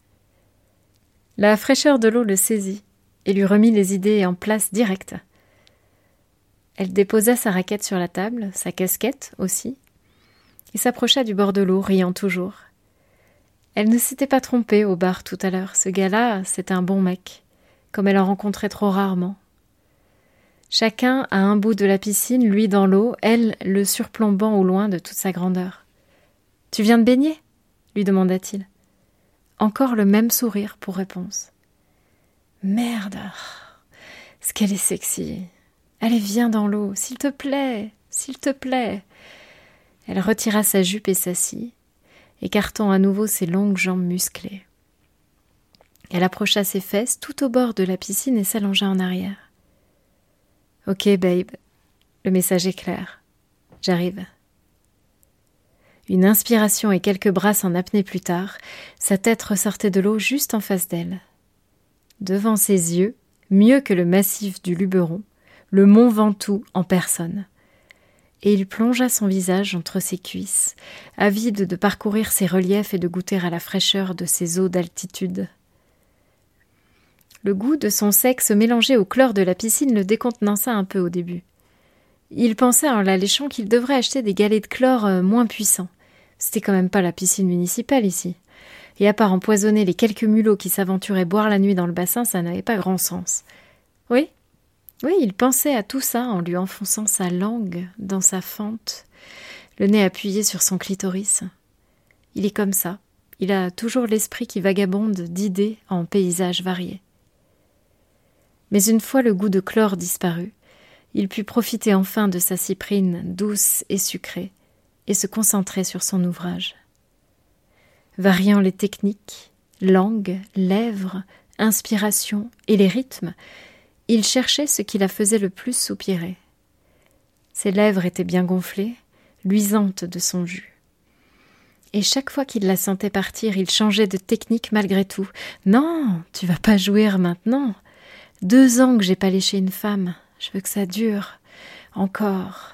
La fraîcheur de l'eau le saisit et lui remit les idées en place directe. Elle déposa sa raquette sur la table, sa casquette aussi, et s'approcha du bord de l'eau, riant toujours. Elle ne s'était pas trompée au bar tout à l'heure. Ce gars-là, c'était un bon mec, comme elle en rencontrait trop rarement. Chacun à un bout de la piscine, lui dans l'eau, elle le surplombant au loin de toute sa grandeur. « Tu viens de baigner ?» lui demanda-t-il. Encore le même sourire pour réponse. « Merde, ce qu'elle est sexy !» Allez, viens dans l'eau, s'il te plaît, s'il te plaît. Elle retira sa jupe et s'assit, écartant à nouveau ses longues jambes musclées. Elle approcha ses fesses tout au bord de la piscine et s'allongea en arrière. « Ok, babe, le message est clair. J'arrive. » Une inspiration et quelques brasses en apnée plus tard, sa tête ressortait de l'eau juste en face d'elle. Devant ses yeux, mieux que le massif du Luberon, le mont Ventoux en personne. Et il plongea son visage entre ses cuisses, avide de parcourir ses reliefs et de goûter à la fraîcheur de ses eaux d'altitude. Le goût de son sexe mélangé au chlore de la piscine le décontenança un peu au début. Il pensait en la léchant qu'il devrait acheter des galets de chlore moins puissants. C'était quand même pas la piscine municipale ici. Et à part empoisonner les quelques mulots qui s'aventuraient boire la nuit dans le bassin, ça n'avait pas grand sens. Oui ? Oui, il pensait à tout ça en lui enfonçant sa langue dans sa fente, le nez appuyé sur son clitoris. Il est comme ça, il a toujours l'esprit qui vagabonde d'idées en paysages variés. Mais une fois le goût de chlore disparu, il put profiter enfin de sa cyprine douce et sucrée et se concentrer sur son ouvrage. Variant les techniques, langue, lèvres, inspiration et les rythmes, il cherchait ce qui la faisait le plus soupirer. Ses lèvres étaient bien gonflées, luisantes de son jus. Et chaque fois qu'il la sentait partir, il changeait de technique malgré tout. « Non, tu vas pas jouir maintenant. Deux ans que j'ai pas léché une femme. Je veux que ça dure. Encore. »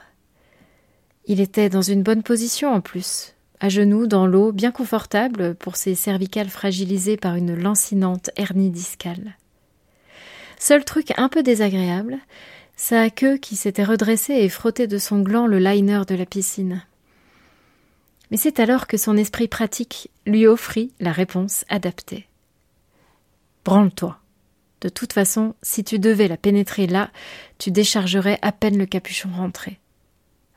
Il était dans une bonne position en plus, à genoux dans l'eau, bien confortable pour ses cervicales fragilisées par une lancinante hernie discale. Seul truc un peu désagréable, sa queue qui s'était redressée et frottait de son gland le liner de la piscine. Mais c'est alors que son esprit pratique lui offrit la réponse adaptée. « Branle-toi. De toute façon, si tu devais la pénétrer là, tu déchargerais à peine le capuchon rentré. Branle-toi. »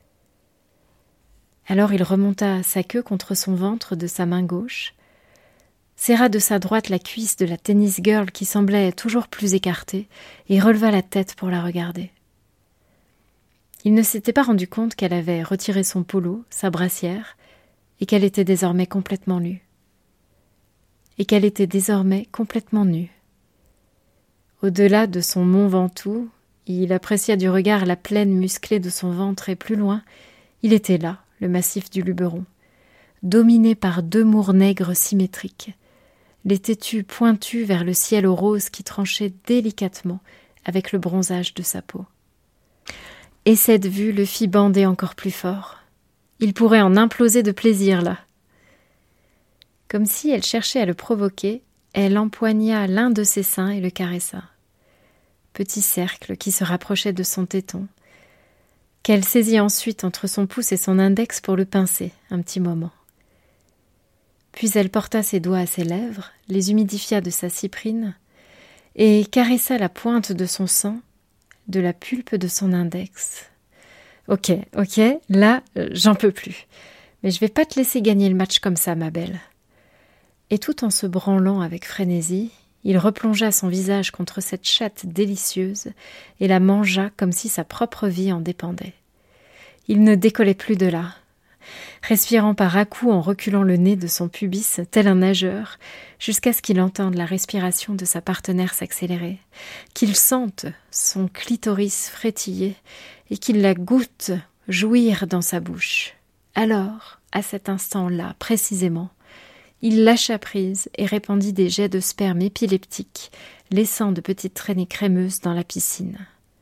Alors il remonta sa queue contre son ventre de sa main gauche, serra de sa droite la cuisse de la tennis girl qui semblait toujours plus écartée et releva la tête pour la regarder. Il ne s'était pas rendu compte qu'elle avait retiré son polo, sa brassière, et qu'elle était désormais complètement nue. Et qu'elle était désormais complètement nue. Au-delà de son mont Ventoux, il apprécia du regard la plaine musclée de son ventre et plus loin, il était là, le massif du Luberon, dominé par deux mours nègres symétriques, les tétus pointus vers le ciel au rose qui tranchait délicatement avec le bronzage de sa peau. Et cette vue le fit bander encore plus fort. Il pourrait en imploser de plaisir, là. Comme si elle cherchait à le provoquer, elle empoigna l'un de ses seins et le caressa. Petit cercle qui se rapprochait de son téton, qu'elle saisit ensuite entre son pouce et son index pour le pincer un petit moment. Puis elle porta ses doigts à ses lèvres, les humidifia de sa cyprine et caressa la pointe de son sang, de la pulpe de son index. Ok, ok, là, euh, j'en peux plus. Mais je vais pas te laisser gagner le match comme ça, ma belle. » Et tout en se branlant avec frénésie, il replongea son visage contre cette chatte délicieuse et la mangea comme si sa propre vie en dépendait. Il ne décollait plus de là. Respirant par à-coups en reculant le nez de son pubis, tel un nageur, jusqu'à ce qu'il entende la respiration de sa partenaire s'accélérer, qu'il sente son clitoris frétiller et qu'il la goûte jouir dans sa bouche. Alors, à cet instant-là, précisément, il lâcha prise et répandit des jets de sperme épileptiques, laissant de petites traînées crémeuses dans la piscine.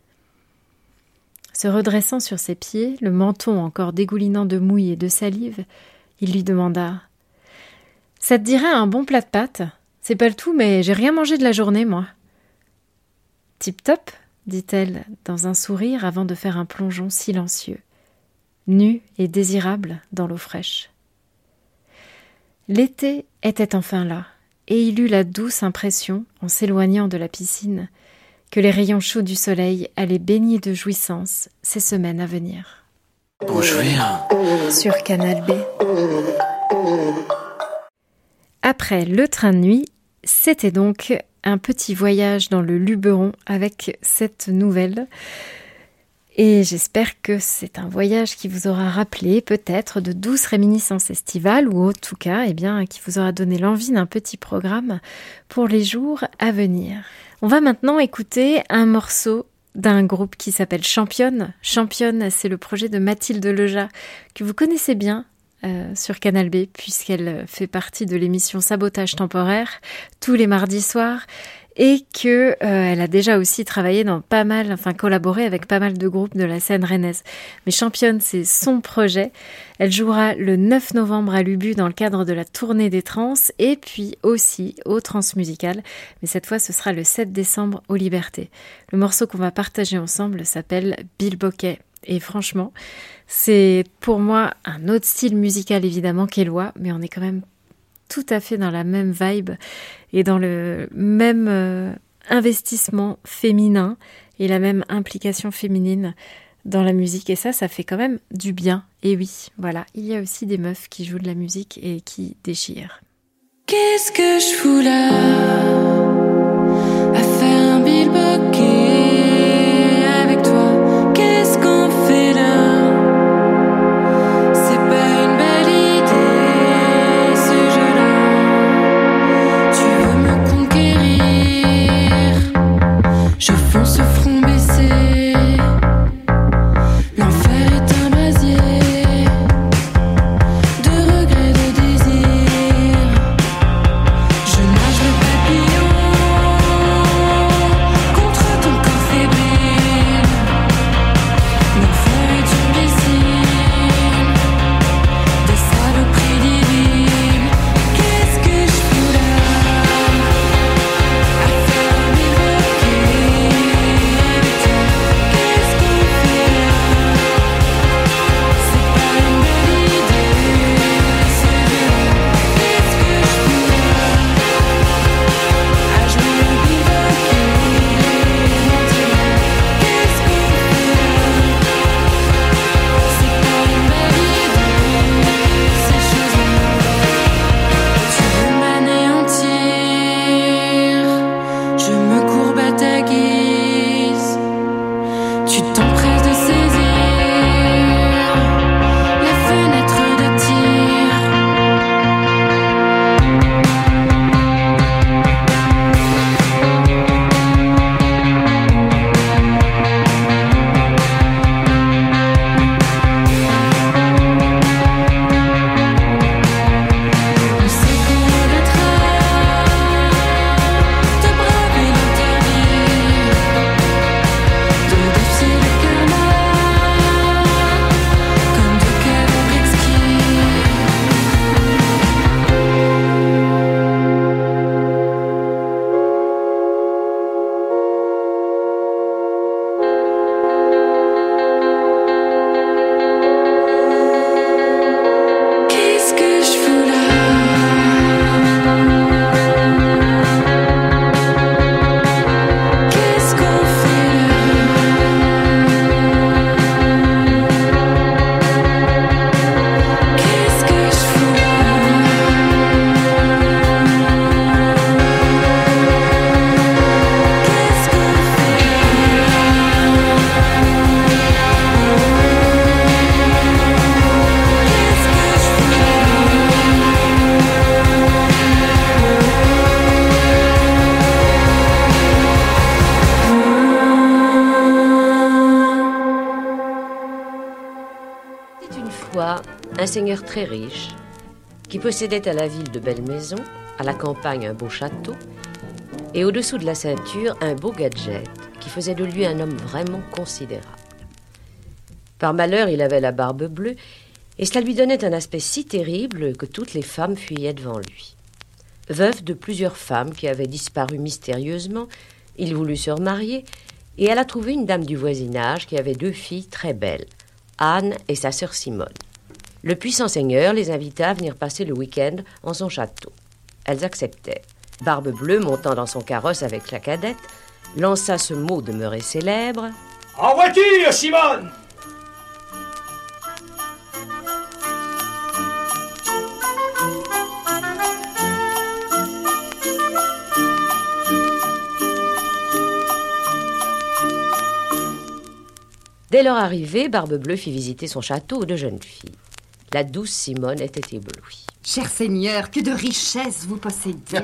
Se redressant sur ses pieds, le menton encore dégoulinant de mouille et de salive, il lui demanda « Ça te dirait un bon plat de pâtes ? C'est pas le tout, mais j'ai rien mangé de la journée, moi. »« Tip-top » dit-elle dans un sourire avant de faire un plongeon silencieux, nu et désirable dans l'eau fraîche. L'été était enfin là, et il eut la douce impression, en s'éloignant de la piscine, que les rayons chauds du soleil allaient baigner de jouissance ces semaines à venir. Pour jouir sur Canal B. Après le train de nuit, c'était donc un petit voyage dans le Luberon avec cette nouvelle. Et j'espère que c'est un voyage qui vous aura rappelé peut-être de douces réminiscences estivales ou en tout cas, eh bien, qui vous aura donné l'envie d'un petit programme pour les jours à venir. On va maintenant écouter un morceau d'un groupe qui s'appelle Championne. Championne, c'est le projet de Mathilde Leja que vous connaissez bien euh, sur Canal B puisqu'elle fait partie de l'émission Sabotage temporaire tous les mardis soirs. Et que euh, elle a déjà aussi travaillé dans pas mal, enfin collaboré avec pas mal de groupes de la scène rennaise. Mais Championne, c'est son projet. Elle jouera le neuf novembre à Lubu dans le cadre de la tournée des Trans et puis aussi au Transmusical. Mais cette fois, ce sera le sept décembre aux Libertés. Le morceau qu'on va partager ensemble s'appelle Bilboquet. Et franchement, c'est pour moi un autre style musical évidemment qu'Éloi, mais on est quand même tout à fait dans la même vibe et dans le même euh, investissement féminin et la même implication féminine dans la musique. Et ça, ça fait quand même du bien. Et oui, voilà, il y a aussi des meufs qui jouent de la musique et qui déchirent. Qu'est-ce que je fous là à faire un bilboquet avec toi? Qu'est-ce qu'on fait là? Je fonce front baissé, l'enfer est un brasier de regrets, de désirs. Je nage le papillon contre ton corps fébrile. L'enfer est une piscine de saloperies divines. Qu'est-ce que je fous là à faire un bilboquet? fois un seigneur très riche qui possédait à la ville de belles maisons, à la campagne un beau château et au-dessous de la ceinture un beau gadget qui faisait de lui un homme vraiment considérable. Par malheur, il avait la barbe bleue et cela lui donnait un aspect si terrible que toutes les femmes fuyaient devant lui. Veuf de plusieurs femmes qui avaient disparu mystérieusement, il voulut se remarier et alla trouver une dame du voisinage qui avait deux filles très belles, Anne et sa sœur Simone. Le puissant seigneur les invita à venir passer le week-end en son château. Elles acceptèrent. Barbe Bleue, montant dans son carrosse avec la cadette, lança ce mot demeuré célèbre. « En voiture, Simone !» Dès leur arrivée, Barbe Bleue fit visiter son château aux deux jeunes filles. La douce Simone était éblouie. Cher Seigneur, que de richesses vous possédez.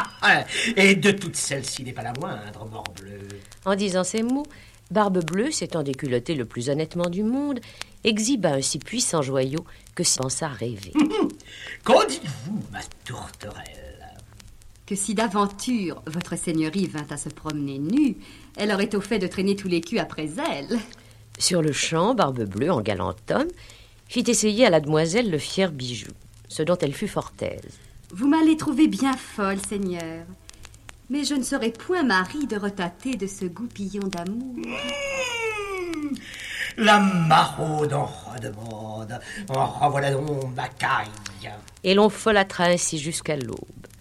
Et de toutes celles-ci n'est pas la moindre, morbleu. En disant ces mots, Barbe Bleue, s'étant déculottée le plus honnêtement du monde, exhiba un si puissant joyau que s'y pensa rêver. Qu'en dites-vous, ma tourterelle? Que si d'aventure votre seigneurie vint à se promener nue, elle aurait au fait de traîner tous les culs après elle. Sur le champ, Barbe Bleue, en galant homme, fit essayer à la demoiselle le fier bijou, ce dont elle fut fort aise. Vous m'allez trouver bien folle, Seigneur, mais je ne serai point mari de retâter de ce goupillon d'amour. Mmh, la maraude en redemande. En revoilà donc ma caille. Et l'on folâtra ainsi jusqu'à l'aube.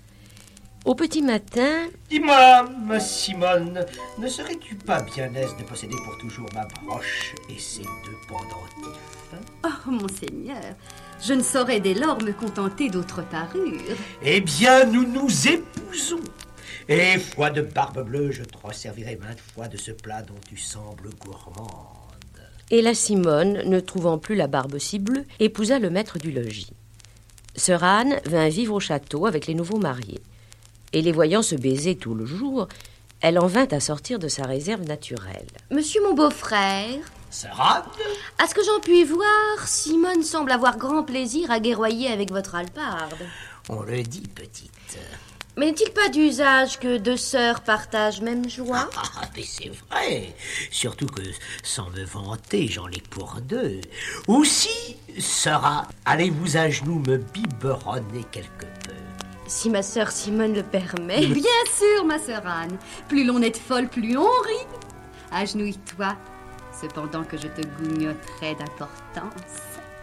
Au petit matin... Dis-moi, ma Simone, ne serais-tu pas bien aise de posséder pour toujours ma broche et ses deux pendentifs? Oh, mon Seigneur, je ne saurais dès lors me contenter d'autres parures. Eh bien, nous nous épousons. Et, foi de Barbe Bleue, je te resservirai maintes fois de ce plat dont tu sembles gourmande. Et la Simone, ne trouvant plus la barbe si bleue, épousa le maître du logis. Sœur Anne vint vivre au château avec les nouveaux mariés. Et les voyant se baiser tout le jour, elle en vint à sortir de sa réserve naturelle. Monsieur mon beau-frère, Sœur Anne, à ce que j'en puis voir, Simone semble avoir grand plaisir à guerroyer avec votre alparde. on le dit, petite. Mais n'est-il pas d'usage que deux sœurs partagent même joie? Ah, mais c'est vrai. Surtout que, sans me vanter, j'en ai pour deux. Aussi, sœur Anne, allez-vous à genoux me biberonner quelque peu? Si ma sœur Simone le permet. Bien sûr, ma sœur Anne. Plus l'on est folle, plus on rit. Agenouille-toi, cependant que je te gougnoterai d'importance.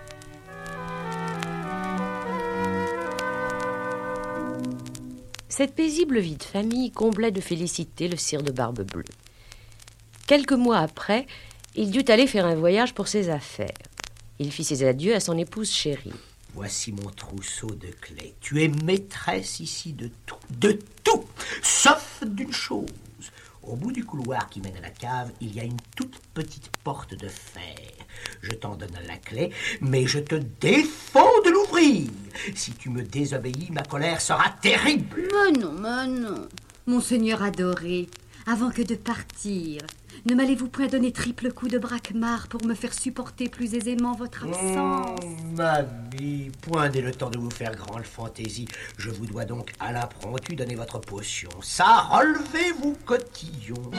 Cette paisible vie de famille comblait de félicité le sire de Barbe Bleue. Quelques mois après, il dut aller faire un voyage pour ses affaires. Il fit ses adieux à son épouse chérie. Voici mon trousseau de clés. Tu es maîtresse ici de tout, de tout, sauf d'une chose. Au bout du couloir qui mène à la cave, il y a une toute petite porte de fer. Je t'en donne la clé, mais je te défends de l'ouvrir. Si tu me désobéis, ma colère sera terrible. Mais non, mais non. Mon Seigneur adoré, avant que de partir, ne m'allez-vous point donner triple coup de braquemar pour me faire supporter plus aisément votre absence? Mmh, mamie, point n'est le temps de vous faire grande fantaisie. Je vous dois donc à l'impromptu donner votre potion. Ça, relevez-vous, cotillon.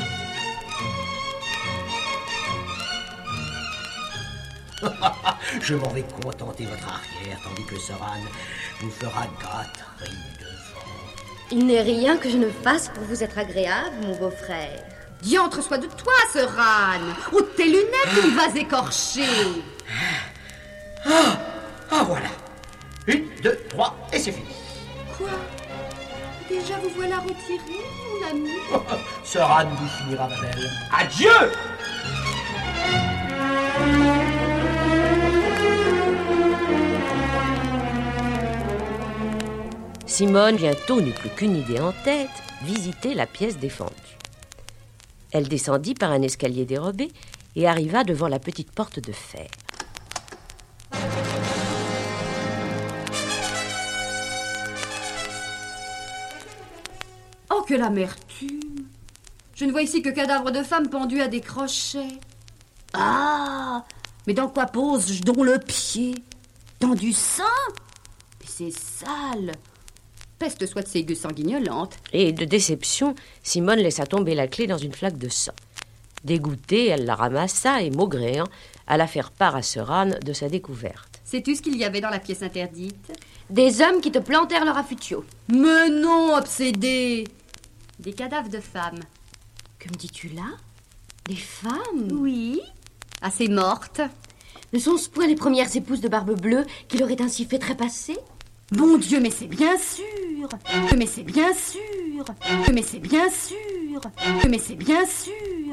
Je m'en vais contenter votre arrière, tandis que Sœur Anne vous fera gâterie devant. Il n'est rien que je ne fasse pour vous être agréable, mon beau-frère. Diantre soit de toi, sœur Anne. Ôte tes lunettes ou vas écorcher. Ah, ah, voilà. Une, deux, trois, et c'est fini. Quoi? Déjà vous voilà retiré, mon ami? Sœur Anne vous finira, ma belle. Adieu! Simone, bientôt, n'eut plus qu'une idée en tête, visiter la pièce défendue. Elle descendit par un escalier dérobé et arriva devant la petite porte de fer. Oh, que l'amertume! Je ne vois ici que cadavres de femmes pendues à des crochets. Ah! Mais dans quoi pose-je donc le pied? Dans du sang? Mais c'est sale. Peste soit de ces gueux sanguignolantes. Et de déception, Simone laissa tomber la clé dans une flaque de sang. Dégoûtée, elle la ramassa et, maugréant, alla faire part à Sir Anne de sa découverte. Sais-tu ce qu'il y avait dans la pièce interdite? Des hommes qui te plantèrent leur affutio. Mais non, obsédé! Des cadavres de femmes. Que me dis-tu là? Des femmes? Oui. Assez mortes. Ne sont-ce point les premières épouses de Barbe Bleue qui l'auraient ainsi fait trépasser? Bon Dieu, mais c'est bien sûr! Mais c'est bien sûr! Mais c'est bien sûr! Mais c'est bien sûr!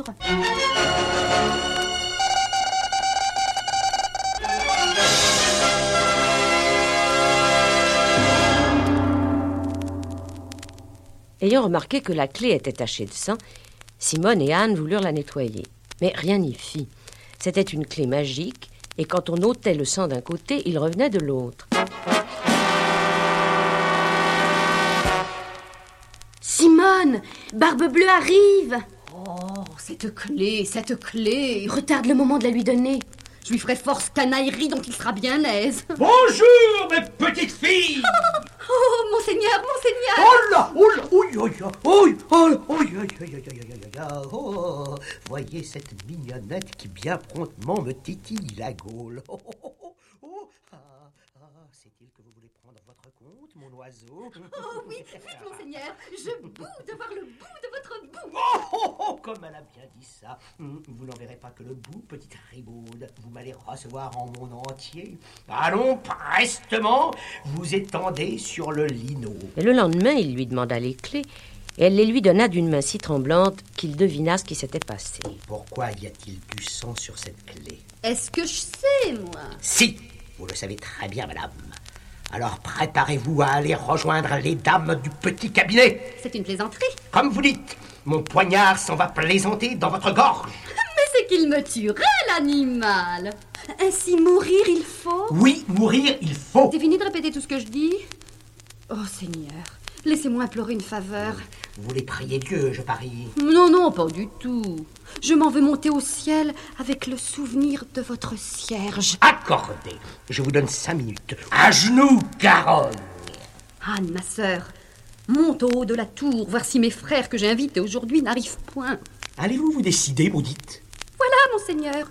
Ayant remarqué que la clé était tachée de sang, Simone et Anne voulurent la nettoyer. Mais rien n'y fit. C'était une clé magique, et quand on ôtait le sang d'un côté, il revenait de l'autre. Simone, Barbe Bleue arrive! Oh, cette clé, cette clé! Retarde le moment de la lui donner. Je lui ferai force canaillerie dont il sera bien aise. Bonjour, mes petites filles. Oh, monseigneur, monseigneur. Oh là, oh là, oui, oui, oui, oh, oui, oui, oui, oui, oh, voyez cette mignonnette qui bien promptement me titille la gaule. Oh, oh, oh, oh, ah, ah, c'est-il que vous voulez prendre votre compte, mon oiseau? Oh oui, vite, monseigneur, je boue de voir le bout de votre bout. Oh, oh, oh, comme elle a bien dit ça. Vous n'enverrez pas que le bout, petite ribaude. Vous m'allez recevoir en mon entier. Allons, prestement, vous étendez sur le lino. Et le lendemain, il lui demanda les clés, et elle les lui donna d'une main si tremblante qu'il devina ce qui s'était passé. Pourquoi y a-t-il du sang sur cette clé? Est-ce que je sais, moi? Si, vous le savez très bien, madame. Alors préparez-vous à aller rejoindre les dames du petit cabinet. C'est une plaisanterie. Comme vous dites, mon poignard s'en va plaisanter dans votre gorge. Mais c'est qu'il me tuerait, l'animal. Ainsi mourir il faut? Oui, mourir il faut. T'es fini de répéter tout ce que je dis? Oh Seigneur, laissez-moi implorer une faveur. Vous voulez prier Dieu, je parie? Non, non, pas du tout. Je m'en veux monter au ciel avec le souvenir de votre cierge. Accordé. Je vous donne cinq minutes. À genoux, Carogne. Anne, ma sœur, monte au haut de la tour, voir si mes frères que j'ai invités aujourd'hui n'arrivent point. Allez-vous vous décider, maudite? Voilà, monseigneur.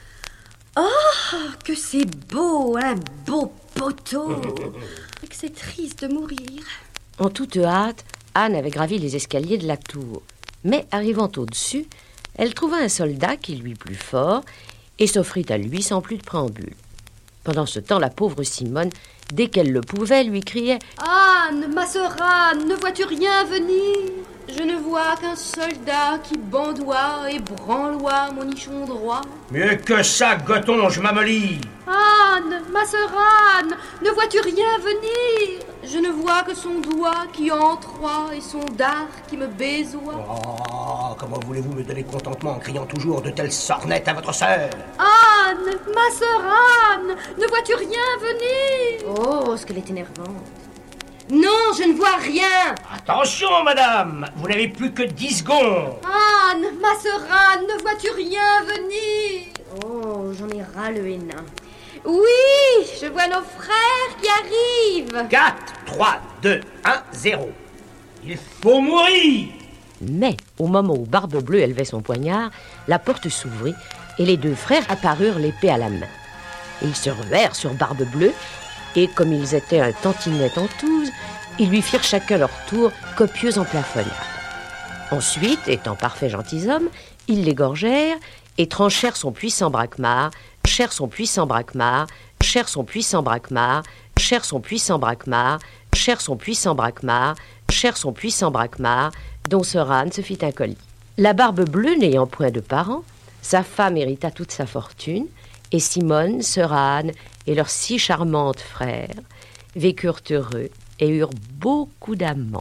Oh, que c'est beau, un beau poteau. Et que c'est triste de mourir. En toute hâte, Anne avait gravi les escaliers de la tour. Mais arrivant au-dessus, elle trouva un soldat qui lui plut fort et s'offrit à lui sans plus de préambule. Pendant ce temps, la pauvre Simone, dès qu'elle le pouvait, lui criait « Anne, ma sœur Anne, ne vois-tu rien venir? Je ne vois qu'un soldat qui bandoie et branloie mon nichon droit. » Mieux que ça, gotonge, m'amolie. Anne, ma sœur Anne, ne vois-tu rien venir? Je ne vois que son doigt qui entroie et son dard qui me baisoie. Oh, comment voulez-vous me donner contentement en criant toujours de telles sornettes à votre sœur? Anne, ma sœur Anne, ne vois-tu rien venir? Oh, ce qu'elle est énervante. Non, je ne vois rien. Attention, madame, vous n'avez plus que dix secondes. Anne, ma sœur Anne, ne vois-tu rien venir? Oh, j'en ai ras le hénin. Oui, je vois nos frères qui arrivent. quatre, trois, deux, un, zéro. Il faut mourir. Mais, au moment où Barbe Bleue élevait son poignard, la porte s'ouvrit et les deux frères apparurent l'épée à la main. Ils se ruèrent sur Barbe Bleue et, comme ils étaient un tantinet en touze, ils lui firent chacun leur tour copieuse emplafonnade. Ensuite, étant parfaits gentilshommes, ils l'égorgèrent et tranchèrent son puissant braquemar, chèrent son puissant braquemar, chèrent son puissant braquemar, chèrent son puissant braquemar, chèrent son puissant braquemar, chèrent son puissant braquemar, dont Sir Anne se fit un colis. La Barbe Bleue n'ayant point de parents, sa femme hérita toute sa fortune, et Simone, Sir Anne et leurs six charmantes frères vécurent heureux et eurent beaucoup d'amants.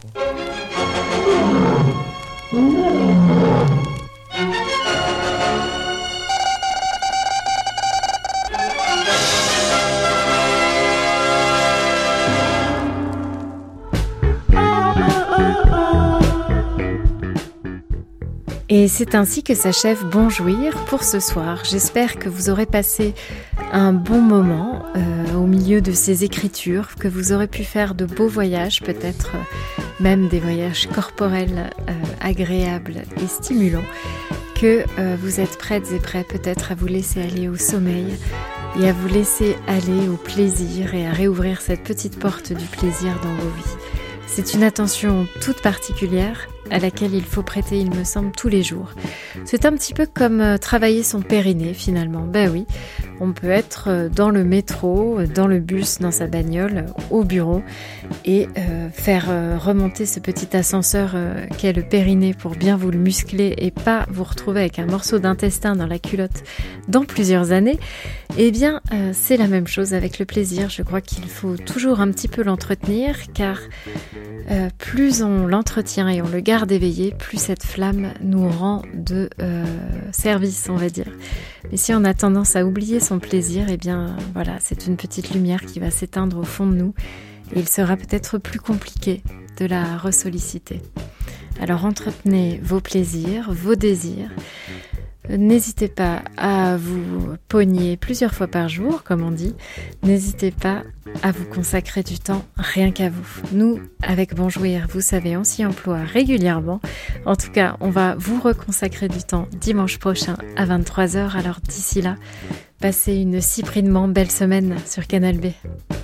Et c'est ainsi que s'achève Bon Jouir pour ce soir. J'espère que vous aurez passé un bon moment euh, au milieu de ces écritures, que vous aurez pu faire de beaux voyages, peut-être euh, même des voyages corporels euh, agréables et stimulants, que euh, vous êtes prêtes et prêts peut-être à vous laisser aller au sommeil et à vous laisser aller au plaisir et à réouvrir cette petite porte du plaisir dans vos vies. C'est une attention toute particulière à laquelle il faut prêter, il me semble, tous les jours. C'est un petit peu comme euh, travailler son périnée finalement. Ben oui, on peut être euh, dans le métro, dans le bus, dans sa bagnole, au bureau et euh, faire euh, remonter ce petit ascenseur euh, qu'est le périnée pour bien vous le muscler et pas vous retrouver avec un morceau d'intestin dans la culotte dans plusieurs années. Eh bien, euh, c'est la même chose avec le plaisir. Je crois qu'il faut toujours un petit peu l'entretenir car euh, plus on l'entretient et on le garde éveillé, plus cette flamme nous rend de euh, service, on va dire. Mais si on a tendance à oublier son plaisir, eh bien voilà, c'est une petite lumière qui va s'éteindre au fond de nous et il sera peut-être plus compliqué de la ressolliciter. Alors entretenez vos plaisirs, vos désirs. N'hésitez pas à vous pogner plusieurs fois par jour, comme on dit. N'hésitez pas à vous consacrer du temps rien qu'à vous. Nous, avec Bon Jouir, vous savez, on s'y emploie régulièrement. En tout cas, on va vous reconsacrer du temps dimanche prochain à vingt-trois heures. Alors d'ici là, passez une cyprinement belle semaine sur Canal B.